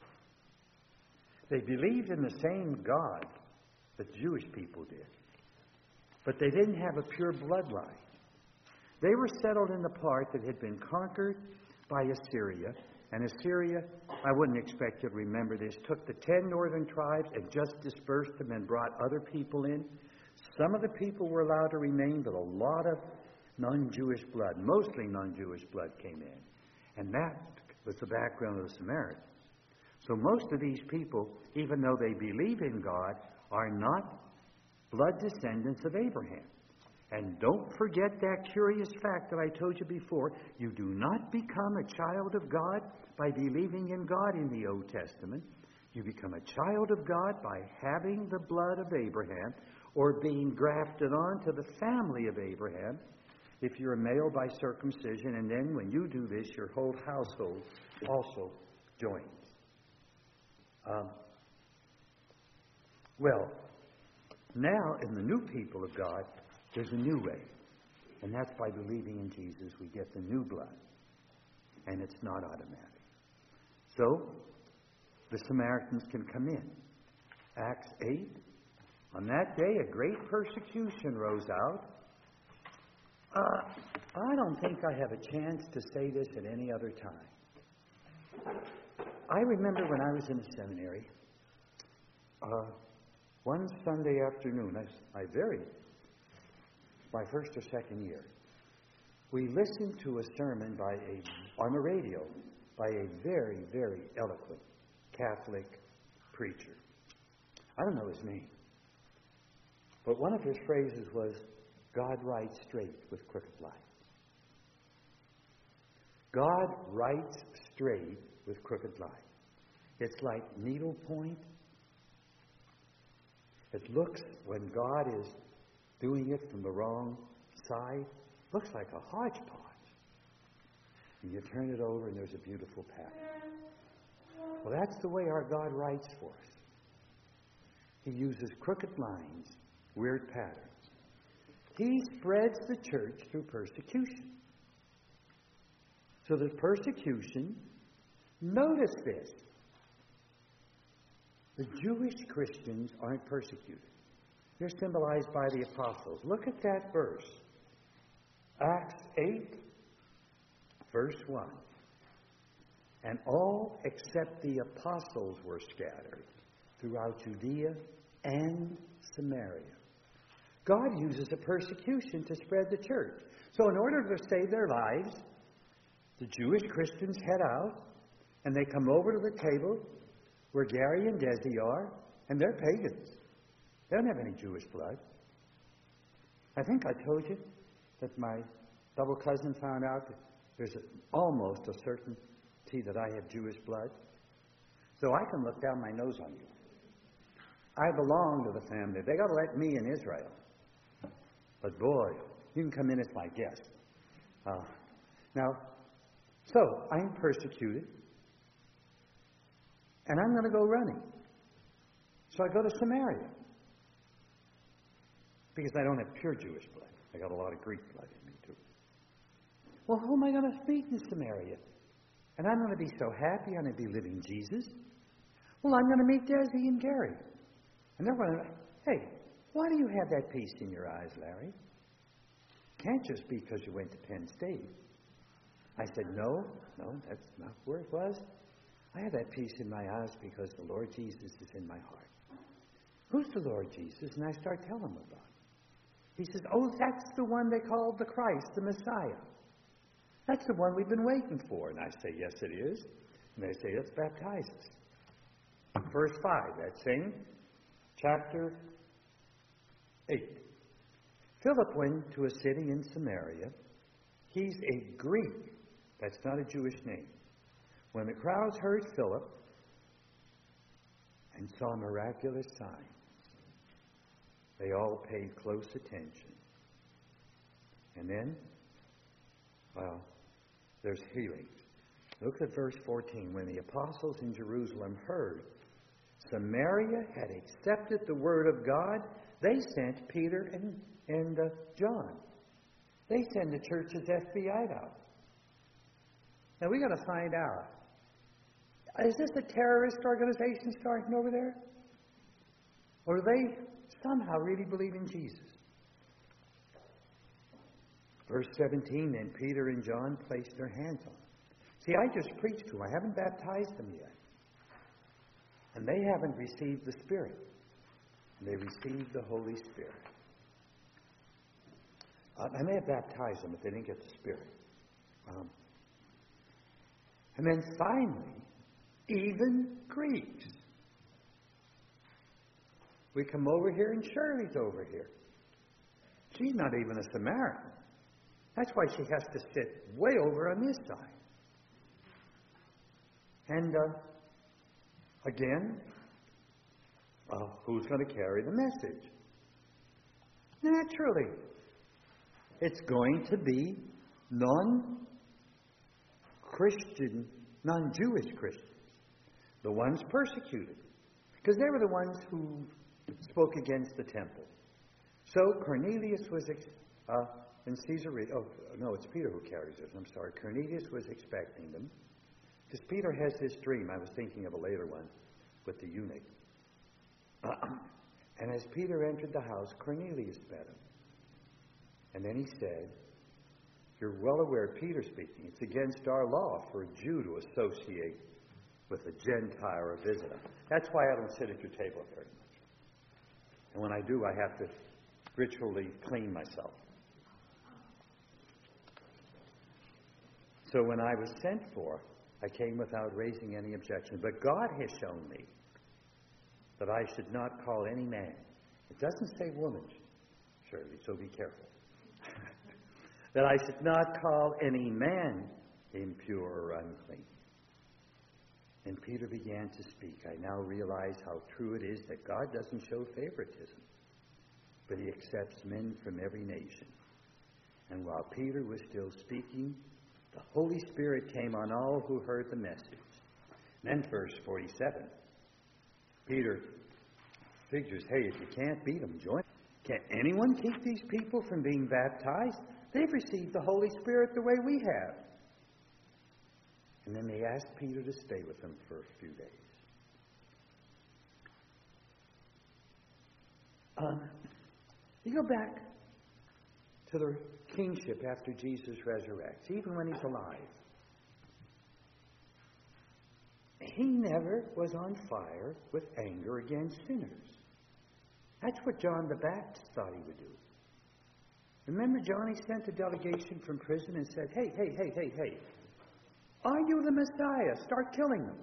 S1: They believed in the same God that Jewish people did, but they didn't have a pure bloodline. They were settled in the part that had been conquered by Assyria. And Assyria, I wouldn't expect you to remember this, took the 10 northern tribes and just dispersed them and brought other people in. Some of the people were allowed to remain, but a lot of non-Jewish blood, mostly non-Jewish blood, came in. And that was the background of the Samaritans. So most of these people, even though they believe in God, are not blood descendants of Abraham. And don't forget that curious fact that I told you before. You do not become a child of God by believing in God in the Old Testament. You become a child of God by having the blood of Abraham or being grafted onto the family of Abraham if you're a male by circumcision. And then when you do this, your whole household also joins. Well, now in the new people of God, there's a new way. And that's by believing in Jesus, we get the new blood. And it's not automatic. So, the Samaritans can come in. Acts 8. On that day, a great persecution rose out. I don't think I have a chance to say this at any other time. I remember when I was in the seminary, one Sunday afternoon, my first or second year, we listened to a sermon on the radio by a very, very eloquent Catholic preacher. I don't know his name, but one of his phrases was, God writes straight with crooked lines. God writes straight with crooked lines. It's like needlepoint. It looks, when God is doing it from the wrong side, looks like a hodgepodge. And you turn it over and there's a beautiful pattern. Well, that's the way our God writes for us. He uses crooked lines, weird patterns. He spreads the church through persecution. So the persecution, notice this, the Jewish Christians aren't persecuted. They're symbolized by the apostles. Look at that verse. Acts 8, verse 1. And all except the apostles were scattered throughout Judea and Samaria. God uses a persecution to spread the church. So in order to save their lives, the Jewish Christians head out and they come over to the table where Gary and Desi are, and they're pagans. They don't have any Jewish blood. I think I told you that my double cousin found out that there's almost a certainty that I have Jewish blood. So I can look down my nose on you. I belong to the family. They got to let me in Israel. But boy, you can come in as my guest. So I'm persecuted. And I'm going to go running. So I go to Samaria. Because I don't have pure Jewish blood. I got a lot of Greek blood in me too. Well, who am I going to meet in Samaria? And I'm going to be so happy I'm going to be living Jesus. Well, I'm going to meet Desi and Gary. And they're going to, hey, why do you have that peace in your eyes, Larry? Can't just be because you went to Penn State. I said, no, that's not where it was. I have that peace in my eyes because the Lord Jesus is in my heart. Who's the Lord Jesus? And I start telling him about it. He says, oh, that's the one they called the Christ, the Messiah. That's the one we've been waiting for. And I say, yes, it is. And they say, let's baptize us. Verse 5, that same chapter 8. Philip went to a city in Samaria. He's a Greek. That's not a Jewish name. When the crowds heard Philip and saw miraculous signs, they all paid close attention. And then, well, there's healings. Look at verse 14. When the apostles in Jerusalem heard Samaria had accepted the word of God, they sent Peter and John. They send the church's FBI out. Now we got to find out. Is this a terrorist organization starting over there? Or do they somehow really believe in Jesus? Verse 17, then Peter and John placed their hands on them. See, I just preached to them. I haven't baptized them yet. And they haven't received the Spirit. They received the Holy Spirit. I may have baptized them, but they didn't get the Spirit. And then finally, even Greeks. We come over here and Shirley's over here. She's not even a Samaritan. That's why she has to sit way over on this side. And again, who's going to carry the message? Naturally, it's going to be non-Christian, non-Jewish Christians. The ones persecuted. Because they were the ones who spoke against the temple. So Cornelius was in Caesarea. Oh, no, it's Peter who carries this. I'm sorry. Cornelius was expecting them. Because Peter has this dream. I was thinking of a later one with the eunuch. And as Peter entered the house, Cornelius met him. And then he said, you're well aware, Peter speaking, it's against our law for a Jew to associate with a Gentile or a visitor. That's why I don't sit at your table very much. And when I do, I have to ritually clean myself. So when I was sent for, I came without raising any objection. But God has shown me that I should not call any man. It doesn't say woman, Shirley, so be careful. That I should not call any man impure or unclean. And Peter began to speak. I now realize how true it is that God doesn't show favoritism, but He accepts men from every nation. And while Peter was still speaking, the Holy Spirit came on all who heard the message. And then verse 47. Peter figures, hey, if you can't beat them, join. Can anyone keep these people from being baptized? They've received the Holy Spirit the way we have. And then they asked Peter to stay with them for a few days. You go back to the kingship after Jesus resurrects, even when He's alive. He never was on fire with anger against sinners. That's what John the Baptist thought He would do. Remember, John, he sent a delegation from prison and said, hey, are you the Messiah? Start killing them.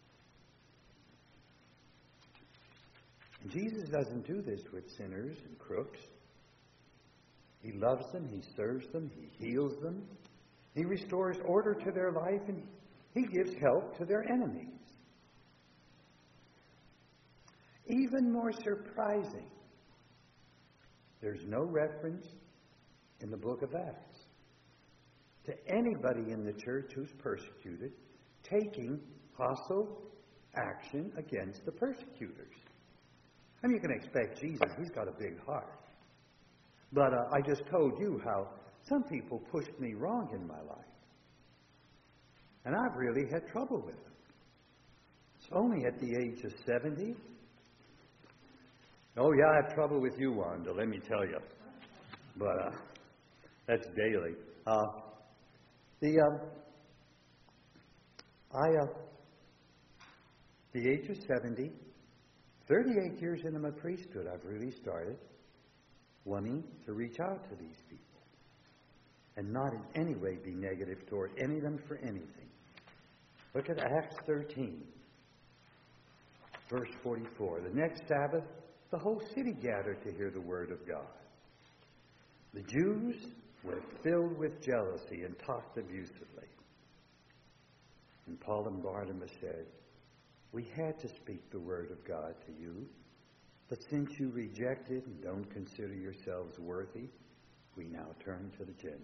S1: And Jesus doesn't do this with sinners and crooks. He loves them, He serves them, He heals them. He restores order to their life, and He gives help to their enemies. Even more surprising, there's no reference in the book of Acts to anybody in the church who's persecuted taking hostile action against the persecutors. I mean, you can expect Jesus, He's got a big heart. But I just told you how some people pushed me wrong in my life. And I've really had trouble with them. It's only at the age of 70. Oh, yeah, I have trouble with you, Wanda, let me tell you. But that's daily. The age of 70, 38 years into my priesthood, I've really started wanting to reach out to these people and not in any way be negative toward any of them for anything. Look at Acts 13, verse 44. The next Sabbath, the whole city gathered to hear the word of God. The Jews were filled with jealousy and talked abusively. And Paul and Barnabas said, "We had to speak the word of God to you, but since you reject it and don't consider yourselves worthy, we now turn to the Gentiles."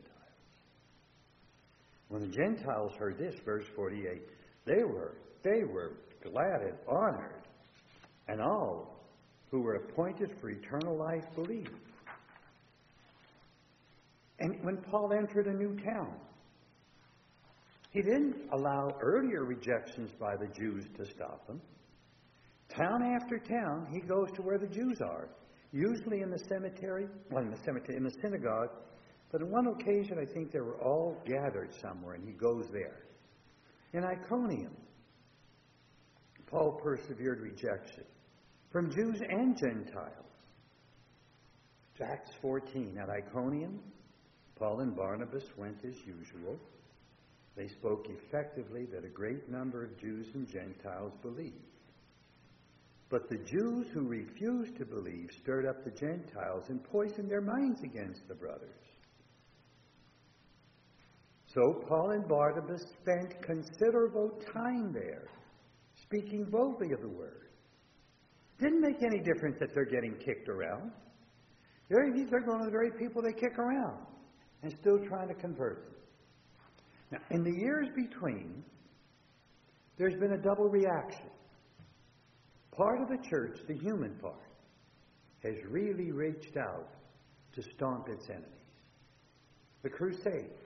S1: When the Gentiles heard this, verse 48, they were glad and honored, and all who were appointed for eternal life believed. And when Paul entered a new town, he didn't allow earlier rejections by the Jews to stop him. Town after town, he goes to where the Jews are, usually in the cemetery, in the synagogue. But on one occasion, I think they were all gathered somewhere, and he goes there. In Iconium, Paul persevered rejection from Jews and Gentiles. Acts 14, at Iconium, Paul and Barnabas went as usual. They spoke effectively that a great number of Jews and Gentiles believed. But the Jews who refused to believe stirred up the Gentiles and poisoned their minds against the brothers. So Paul and Barnabas spent considerable time there, speaking boldly of the word. Didn't make any difference that they're getting kicked around. They're one of the very people they kick around and still trying to convert them. Now, in the years between, there's been a double reaction. Part of the church, the human part, has really reached out to stomp its enemies. The Crusades.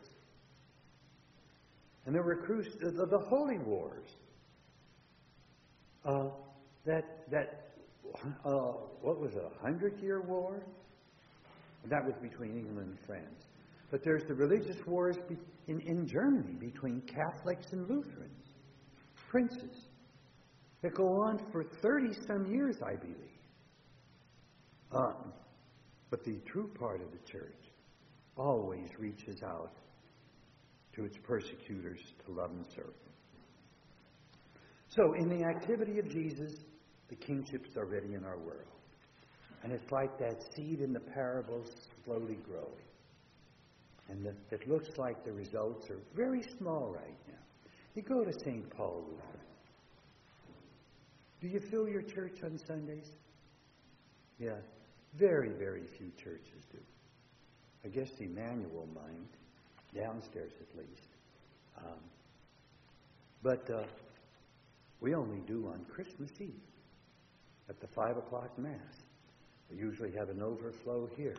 S1: And there were the Holy Wars. What was it, 100-year war? That was between England and France. But there's the religious wars in Germany between Catholics and Lutherans, princes, that go on for 30-some years, I believe. But the true part of the church always reaches out to its persecutors to love and serve them. So, in the activity of Jesus, the kingship's already in our world. And it's like that seed in the parable slowly growing. And it looks like the results are very small right now. You go to St. Paul Lutheran. Do you fill your church on Sundays? Yeah, very, very few churches do. I guess the Emmanuel mind, downstairs at least. But we only do on Christmas Eve at the 5 o'clock Mass. We usually have an overflow here.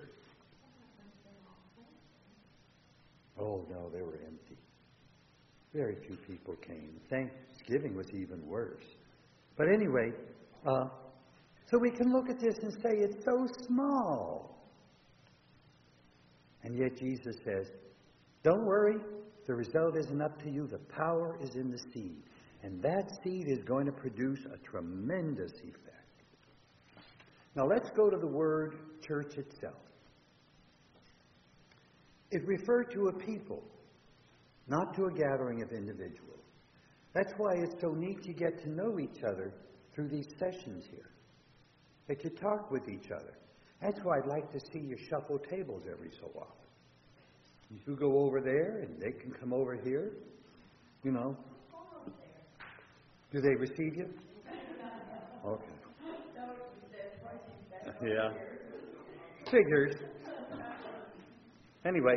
S1: Oh, no, they were empty. Very few people came. Thanksgiving was even worse. But anyway, so we can look at this and say it's so small. And yet Jesus says, don't worry, the result isn't up to you. The power is in the seed. And that seed is going to produce a tremendous effect. Now let's go to the word church itself. It referred to a people, not to a gathering of individuals. That's why it's so neat you get to know each other through these sessions here. That you talk with each other. That's why I'd like to see you shuffle tables every so often. You go over there and they can come over here. You know. Do they receive you? Okay. Yeah. Figures. Anyway,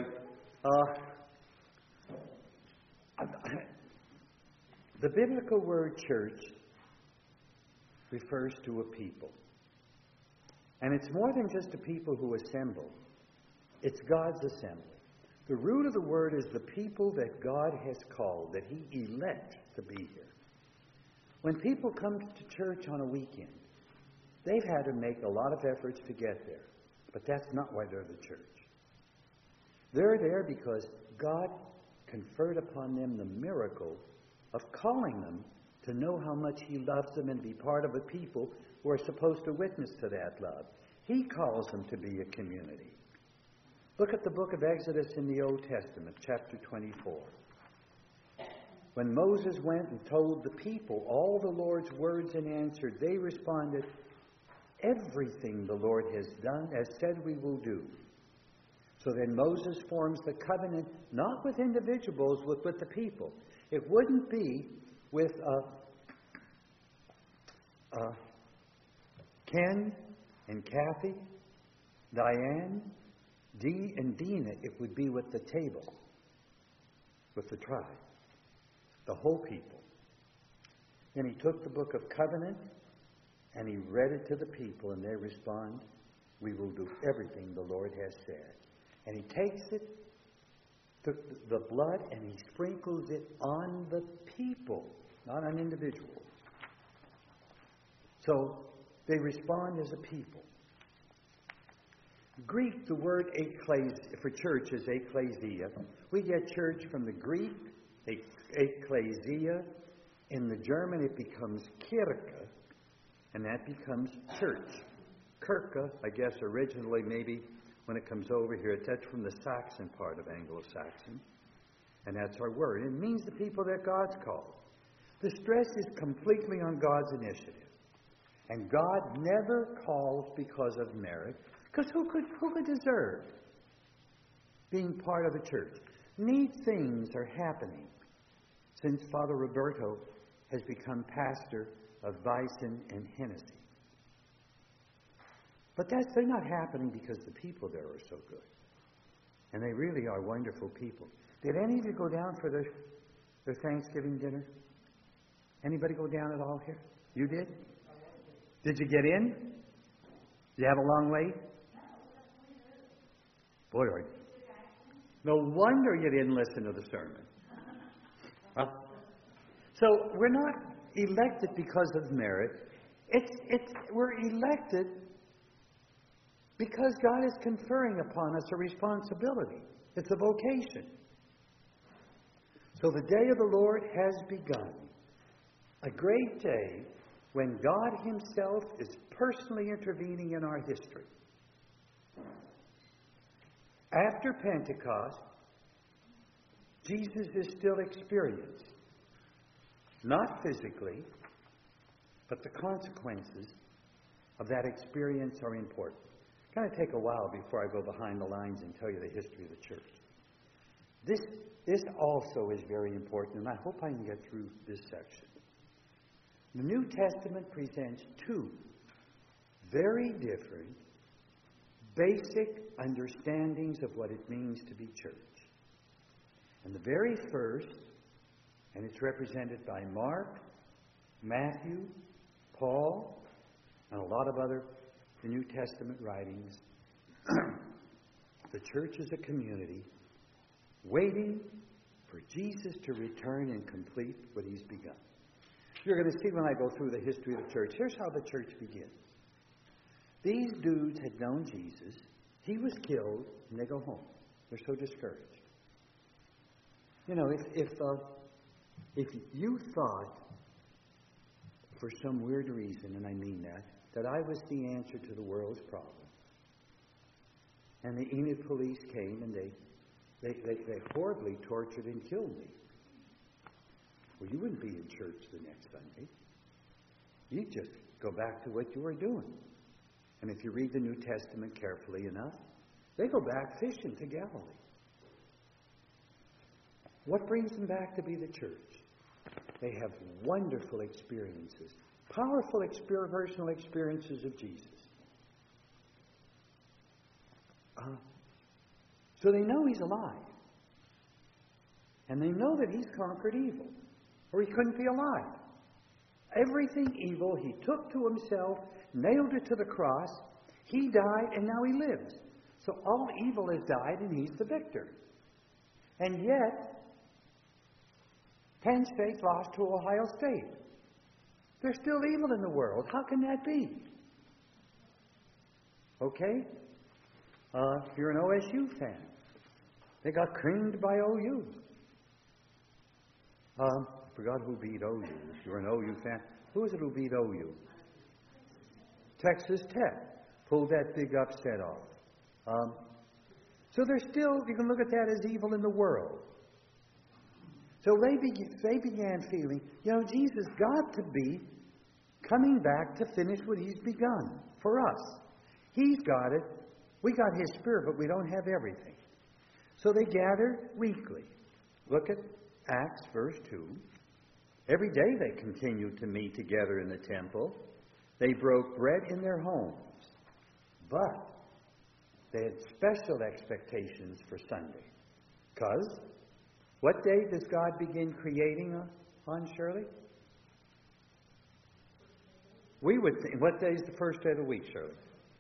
S1: the biblical word church refers to a people. And it's more than just a people who assemble. It's God's assembly. The root of the word is the people that God has called, that He elects to be here. When people come to church on a weekend, they've had to make a lot of efforts to get there. But that's not why they're the church. They're there because God conferred upon them the miracle of calling them to know how much He loves them and be part of a people who are supposed to witness to that love. He calls them to be a community. Look at the book of Exodus in the Old Testament, chapter 24. When Moses went and told the people all the Lord's words and answered, they responded, everything the Lord has done, has said we will do. So then Moses forms the covenant, not with individuals, but with the people. It wouldn't be with Ken and Kathy, Diane, Dee and Dina. It would be with the table, with the tribe, the whole people. Then he took the book of covenant and he read it to the people, and they respond, "We will do everything the Lord has said." And he takes it, the blood, and he sprinkles it on the people, not on individuals. So they respond as a people. Greek, the word for church is ecclesia. We get church from the Greek, ecclesia. In the German, it becomes Kirche, and that becomes church. Kirche, I guess originally maybe when it comes over here, that's from the Saxon part of Anglo-Saxon, and that's our word. It means the people that God's called. The stress is completely on God's initiative. And God never calls because of merit, because who could deserve being part of the church? Neat things are happening since Father Roberto has become pastor of Bison and Hennessy. But they're not happening because the people there are so good. And they really are wonderful people. Did any of you go down for their Thanksgiving dinner? Anybody go down at all here? You did? Did you get in? Did you have a long wait? Boy, no wonder you didn't listen to the sermon. Huh? So we're not elected because of merit. We're elected because God is conferring upon us a responsibility. It's a vocation. So the day of the Lord has begun. A great day when God Himself is personally intervening in our history. After Pentecost, Jesus is still experienced. Not physically, but the consequences of that experience are important. It's going to take a while before I go behind the lines and tell you the history of the church. This also is very important, and I hope I can get through this section. The New Testament presents two very different, basic understandings of what it means to be church. And the very first, and it's represented by Mark, Matthew, Paul, and a lot of other New Testament writings. The church is a community waiting for Jesus to return and complete what He's begun. You're going to see when I go through the history of the church. Here's how the church begins. These dudes had known Jesus. He was killed, and they go home. They're so discouraged. You know, if you thought, for some weird reason, and I mean that I was the answer to the world's problem, and the Enid police came and they horribly tortured and killed me, well, you wouldn't be in church the next Sunday. You'd just go back to what you were doing. And if you read the New Testament carefully enough, they go back fishing to Galilee. What brings them back to be the church? They have wonderful experiences, powerful personal experiences of Jesus. So they know He's alive. And they know that He's conquered evil, or He couldn't be alive. Everything evil He took to Himself, nailed it to the cross. He died, and now He lives. So all evil has died, and He's the victor. And yet, Penn State lost to Ohio State. There's still evil in the world. How can that be? Okay? If you're an OSU fan, they got creamed by OU. Forgot who beat OU. If you're an OU fan, who is it who beat OU? Texas Tech pulled that big upset off. So there's still, you can look at that as evil in the world. So they began feeling, Jesus got to be coming back to finish what He's begun for us. He's got it. We got His Spirit, but we don't have everything. So they gather weekly. Look at Acts verse 2. Every day they continued to meet together in the temple. They broke bread in their homes. But they had special expectations for Sunday. Because what day does God begin creating on, Shirley? We would think, what day is the first day of the week, Shirley?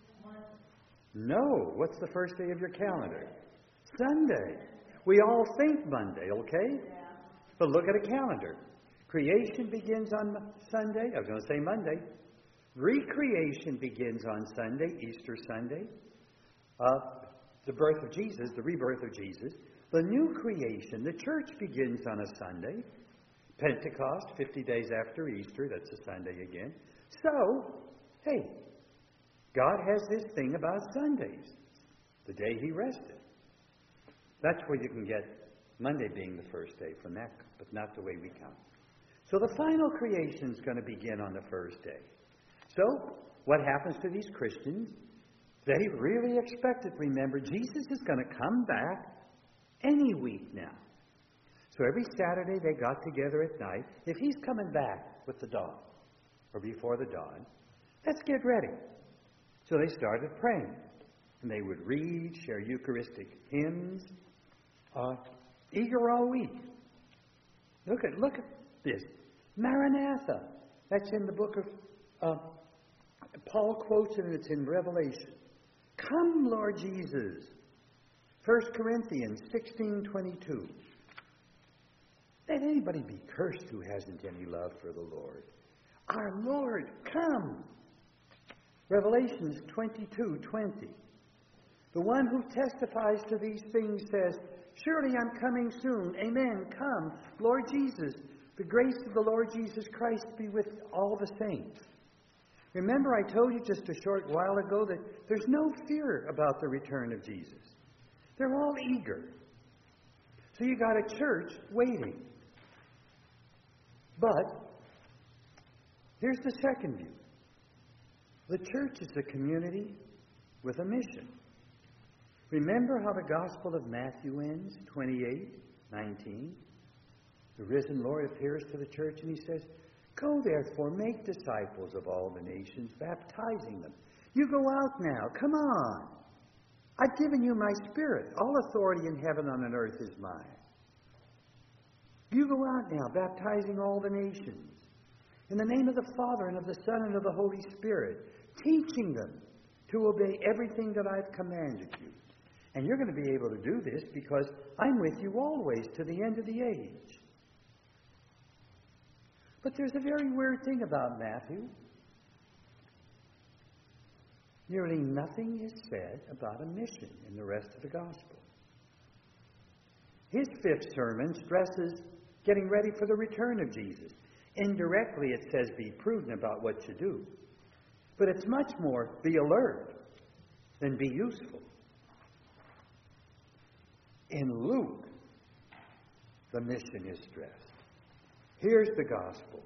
S1: No. What's the first day of your calendar? Sunday. We all think Monday, okay? But look at a calendar. Creation begins on Sunday. I was going to say Monday. Recreation begins on Sunday, Easter Sunday. The birth of Jesus, the rebirth of Jesus. The new creation, the church begins on a Sunday. Pentecost, 50 days after Easter, that's a Sunday again. So, hey, God has this thing about Sundays, the day He rested. That's where you can get Monday being the first day from that, but not the way we count. So the final creation is going to begin on the first day. So, what happens to these Christians? They really expect it. Remember, Jesus is going to come back any week now. So every Saturday they got together at night. If He's coming back with the dawn, or before the dawn, let's get ready. So they started praying. And they would read, share Eucharistic hymns, eager all week. Look at this. Maranatha. That's in the book of Paul quotes it, and it's in Revelation. Come, Lord Jesus. 1 Corinthians 16:22. Let anybody be cursed who hasn't any love for the Lord. Our Lord, come. Revelations 22:20. The one who testifies to these things says, surely I'm coming soon. Amen. Come, Lord Jesus. The grace of the Lord Jesus Christ be with all the saints. Remember, I told you just a short while ago that there's no fear about the return of Jesus. They're all eager. So you got a church waiting. But here's the second view. The church is a community with a mission. Remember how the Gospel of Matthew ends, 28:19? The risen Lord appears to the church and He says, go therefore, make disciples of all the nations, baptizing them. You go out now, come on. I've given you my Spirit. All authority in heaven and on earth is mine. You go out now, baptizing all the nations. In the name of the Father, and of the Son, and of the Holy Spirit, teaching them to obey everything that I've commanded you. And you're going to be able to do this because I'm with you always to the end of the age. But there's a very weird thing about Matthew. Nearly nothing is said about a mission in the rest of the Gospel. His fifth sermon stresses getting ready for the return of Jesus. Indirectly, it says be prudent about what you do. But it's much more be alert than be useful. In Luke, the mission is stressed. Here's the Gospel.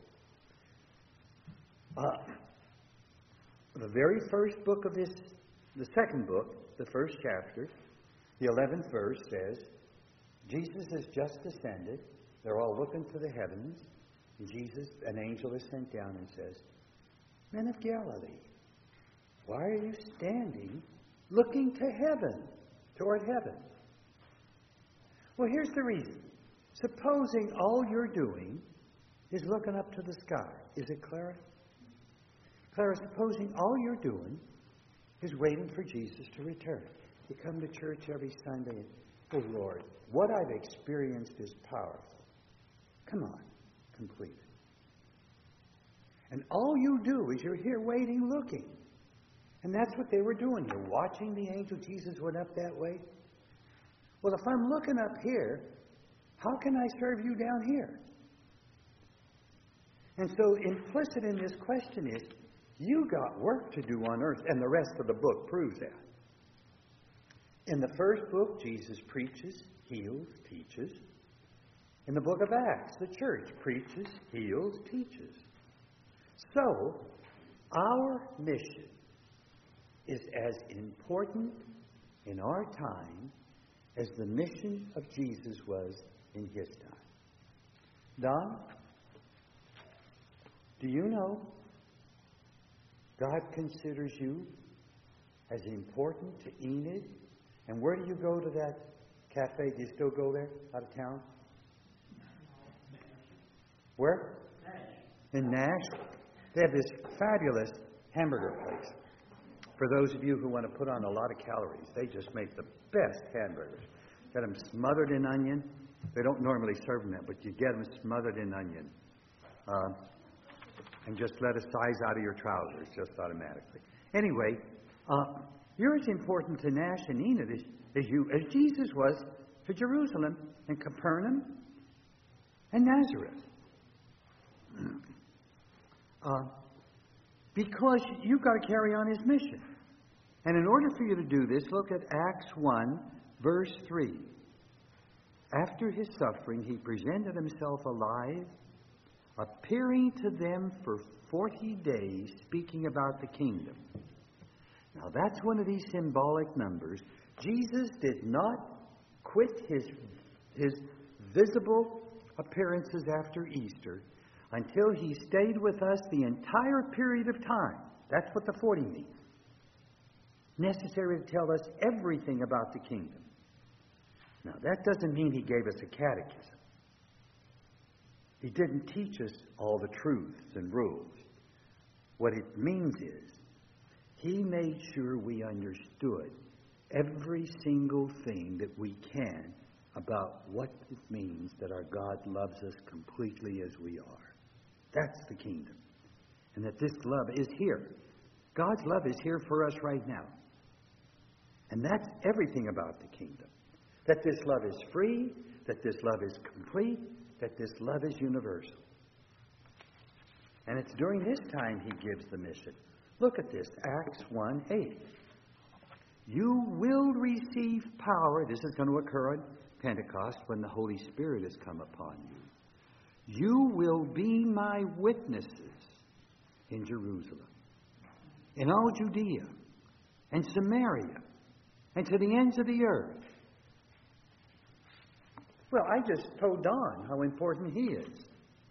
S1: The very first book of this, the second book, the first chapter, the 11th verse says, Jesus has just descended. They're all looking to the heavens. And Jesus, an angel is sent down and says, Men of Galilee, why are you standing looking to heaven, toward heaven? Well, here's the reason. Supposing all you're doing is looking up to the sky. Is it, Clara? Clara, supposing all you're doing is waiting for Jesus to return. You come to church every Sunday and, oh Lord, what I've experienced is powerful. Come on, complete it. And all you do is you're here waiting, looking. And that's what they were doing. You're watching the angel. Jesus went up that way. Well, if I'm looking up here, how can I serve you down here? And so implicit in this question is, you got work to do on earth, and the rest of the book proves that. In the first book, Jesus preaches, heals, teaches. In the book of Acts, the church preaches, heals, teaches. So, our mission is as important in our time as the mission of Jesus was in his time. Don, do you know God considers you as important to Enid? And where do you go to that cafe? Do you still go there out of town? Where? In Nash. They have this fabulous hamburger place. For those of you who want to put on a lot of calories, they just make the best hamburgers. Get them smothered in onion. They don't normally serve them that, but you get them smothered in onion. And just let a size out of your trousers, just automatically. Anyway, you're as important to Nash and Enid as Jesus was to Jerusalem and Capernaum and Nazareth. Because you've got to carry on his mission. And in order for you to do this, look at Acts 1, verse 3. After his suffering, he presented himself alive, appearing to them for 40 days, speaking about the kingdom. Now, that's one of these symbolic numbers. Jesus did not quit his visible appearances after Easter until he stayed with us the entire period of time. That's what the 40 means. Necessary to tell us everything about the kingdom. Now, that doesn't mean he gave us a catechism. He didn't teach us all the truths and rules. What it means is, he made sure we understood every single thing that we can about what it means that our God loves us completely as we are. That's the kingdom. And that this love is here. God's love is here for us right now. And that's everything about the kingdom. That this love is free, that this love is complete, that this love is universal. And it's during this time he gives the mission. Look at this, Acts 1:8. You will receive power. This is going to occur on Pentecost when the Holy Spirit has come upon you. You will be my witnesses in Jerusalem, in all Judea, and Samaria, and to the ends of the earth. Well, I just told Don how important he is.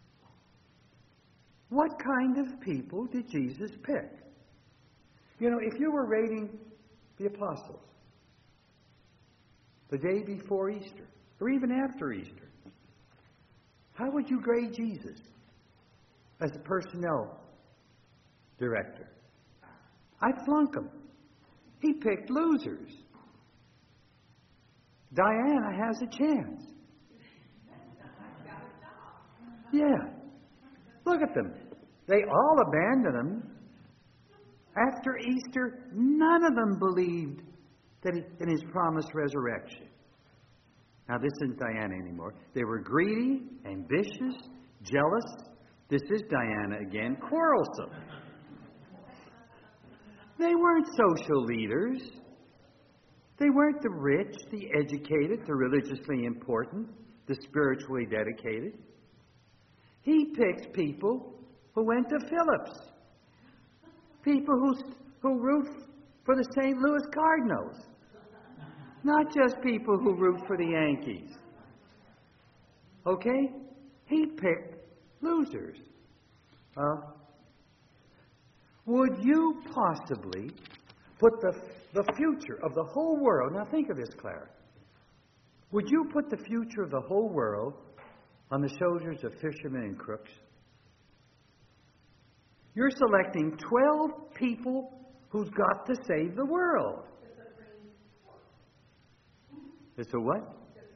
S1: What kind of people did Jesus pick? You know, if you were rating the apostles the day before Easter, or even after Easter, how would you grade Jesus as a personnel director? I'd flunk him. He picked losers. Diana has a chance. Yeah. Look at them. They all abandoned him. After Easter, none of them believed that in his promised resurrection. Now, this isn't Diana anymore. They were greedy, ambitious, jealous. This is Diana again, quarrelsome. They weren't social leaders. They weren't the rich, the educated, the religiously important, the spiritually dedicated. He picks people who went to Phillips. People who root for the St. Louis Cardinals. Not just people who root for the Yankees. Okay? He picked losers. Would you possibly put the future of the whole world, now think of this, Clara. Would you put the future of the whole world on the shoulders of fishermen and crooks? You're selecting 12 people who's got to save the world. It's a what?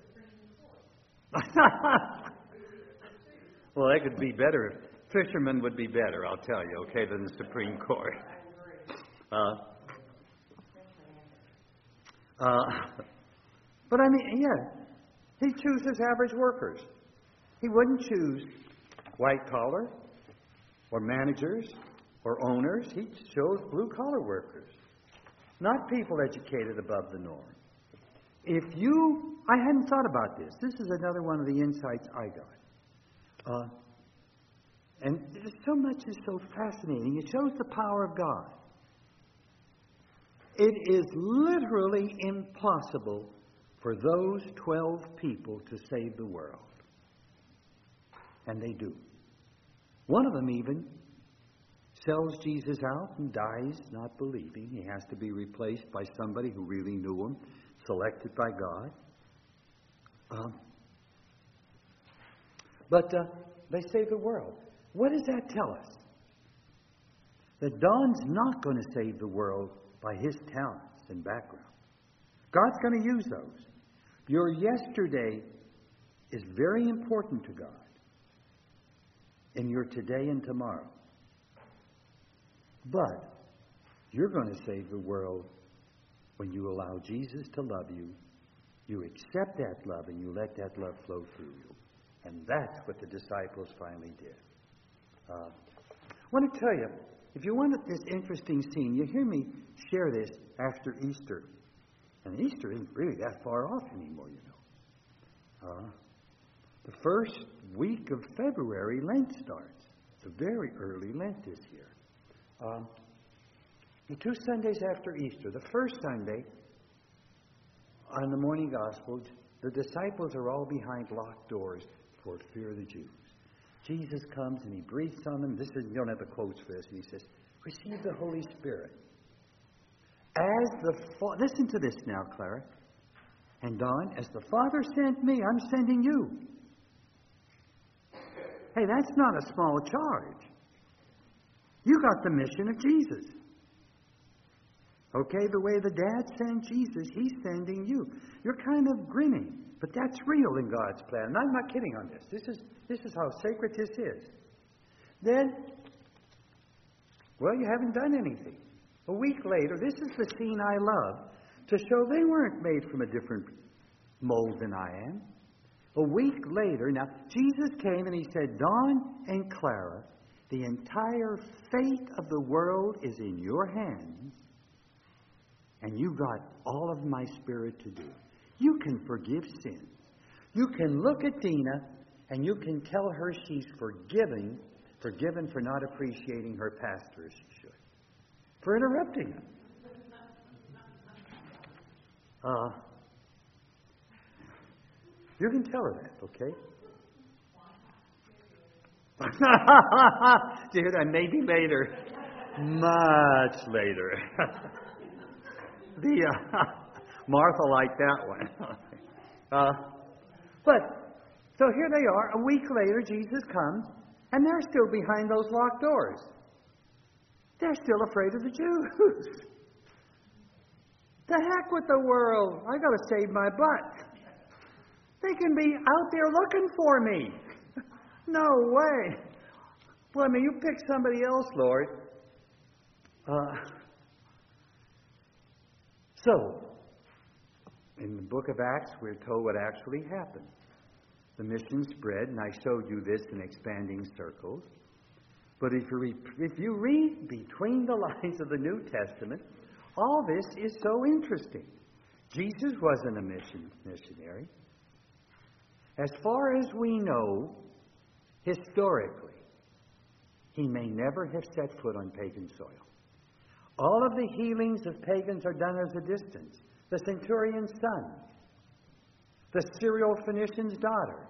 S1: Well, that could be better. Fishermen would be better, I'll tell you, okay, than the Supreme Court. But I mean, yeah, he chooses average workers. He wouldn't choose white collar or managers or owners. He chose blue collar workers, not people educated above the norm. I hadn't thought about this. This is another one of the insights I got. And there's so much is so fascinating. It shows the power of God. It is literally impossible for those 12 people to save the world. And they do. One of them even sells Jesus out and dies not believing. He has to be replaced by somebody who really knew him, selected by God. But they save the world. What does that tell us? That Don's not going to save the world by his talents and background. God's going to use those. Your yesterday is very important to God in your today and tomorrow. But you're going to save the world when you allow Jesus to love you, you accept that love, and you let that love flow through you. And that's what the disciples finally did. I want to tell you, if you wanted this interesting scene, you hear me share this after Easter. And Easter isn't really that far off anymore, you know. The first week of February, Lent starts. It's a very early Lent this year. The 2 Sundays after Easter, the first Sunday, on the morning Gospel, the disciples are all behind locked doors for fear of the Jews. Jesus comes and he breathes on them. You don't have the quotes for this. And he says, receive the Holy Spirit. Listen to this now, Clara. And Don, as the Father sent me, I'm sending you. Hey, that's not a small charge. You got the mission of Jesus. Okay, the way the Dad sent Jesus, He's sending you. You're kind of grinning, but that's real in God's plan. And I'm not kidding on this. This is how sacred this is. Then, well, you haven't done anything. A week later, this is the scene I love to show they weren't made from a different mold than I am. A week later, now, Jesus came and He said, Dawn and Clara, the entire fate of the world is in your hands, and you got all of my Spirit to do. You can forgive sins. You can look at Dina, and you can tell her she's forgiven for not appreciating her pastor as she should, for interrupting him. You can tell her that, okay? Dude, maybe later. Much later. Martha liked that one. But, so here they are. A week later, Jesus comes, and they're still behind those locked doors. They're still afraid of the Jews. The heck with the world. I got to save my butt. They can be out there looking for me. No way. Well, I mean, you pick somebody else, Lord. So, in the book of Acts, we're told what actually happened. The mission spread, and I showed you this in expanding circles. But if you read between the lines of the New Testament, all this is so interesting. Jesus wasn't a missionary. As far as we know, historically, He may never have set foot on pagan soil. All of the healings of pagans are done at a distance. The centurion's son, the Syrophoenician's daughter,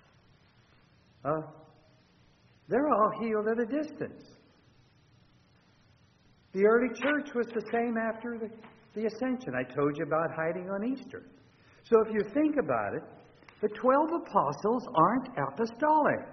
S1: they're all healed at a distance. The early church was the same after the ascension. I told you about hiding on Easter. So if you think about it, the 12 apostles aren't apostolic.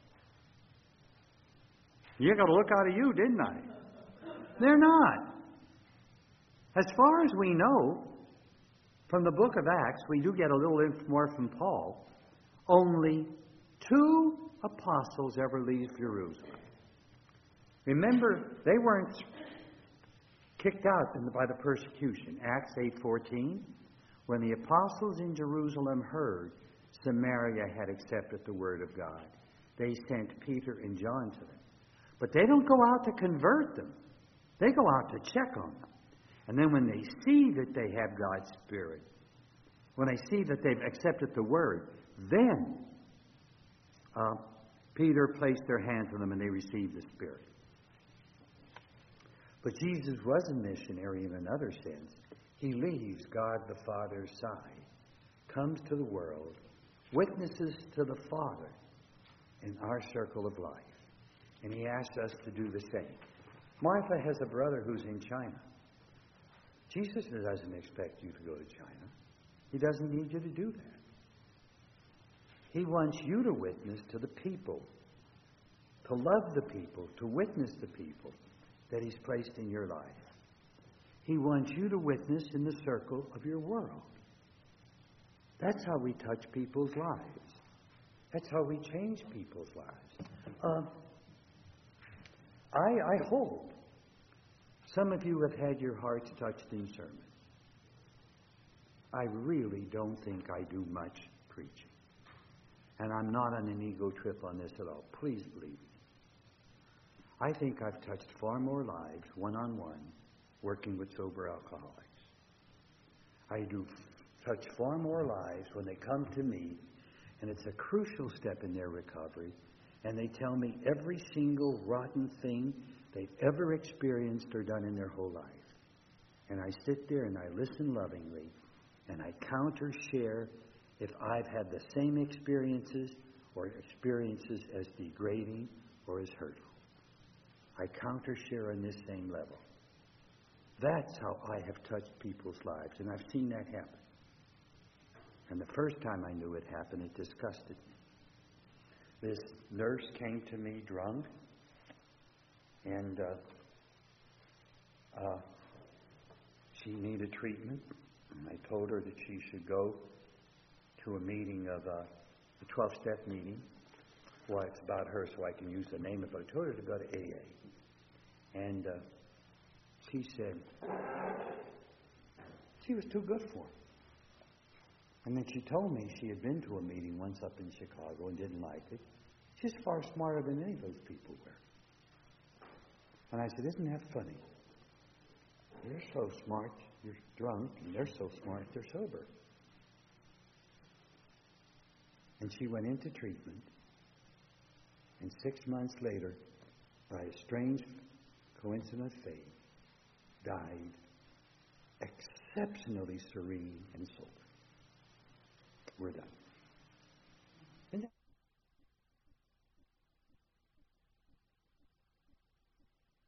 S1: You got to look out of you, didn't I? They're not. As far as we know, from the book of Acts, we do get a little more from Paul. Only 2 apostles ever leave Jerusalem. Remember, they weren't kicked out by the persecution. Acts 8:14, when the apostles in Jerusalem heard Samaria had accepted the word of God, they sent Peter and John to them. But they don't go out to convert them. They go out to check on them. And then when they see that they have God's Spirit, when they see that they've accepted the Word, then Peter placed their hands on them and they received the Spirit. But Jesus was a missionary in another sense. He leaves God the Father's side, comes to the world, witnesses to the Father in our circle of life. And he asks us to do the same. Martha has a brother who's in China. Jesus doesn't expect you to go to China. He doesn't need you to do that. He wants you to witness to the people, to love the people, to witness the people that He's placed in your life. He wants you to witness in the circle of your world. That's how we touch people's lives. That's how we change people's lives. I hope some of you have had your hearts touched in sermons. I really don't think I do much preaching. And I'm not on an ego trip on this at all. Please believe me. I think I've touched far more lives one-on-one working with sober alcoholics. I do touch far more lives when they come to me, and it's a crucial step in their recovery, and they tell me every single rotten thing they've ever experienced or done in their whole life. And I sit there and I listen lovingly, and I counter-share if I've had the same experiences or experiences as degrading or as hurtful. I counter-share on this same level. That's how I have touched people's lives, and I've seen that happen. And the first time I knew it happened, it disgusted me. This nurse came to me drunk, and she needed treatment. And I told her that she should go to a meeting of a 12-step meeting. Well, it's about her, so I can use the name of it. I told her to go to AA. And she said she was too good for it. And then she told me she had been to a meeting once up in Chicago and didn't like it. She's far smarter than any of those people were. And I said, isn't that funny? You're so smart, you're drunk, and they're so smart, they're sober. And she went into treatment, and 6 months later, by a strange coincidence of fate, died exceptionally serene and sober. We're done.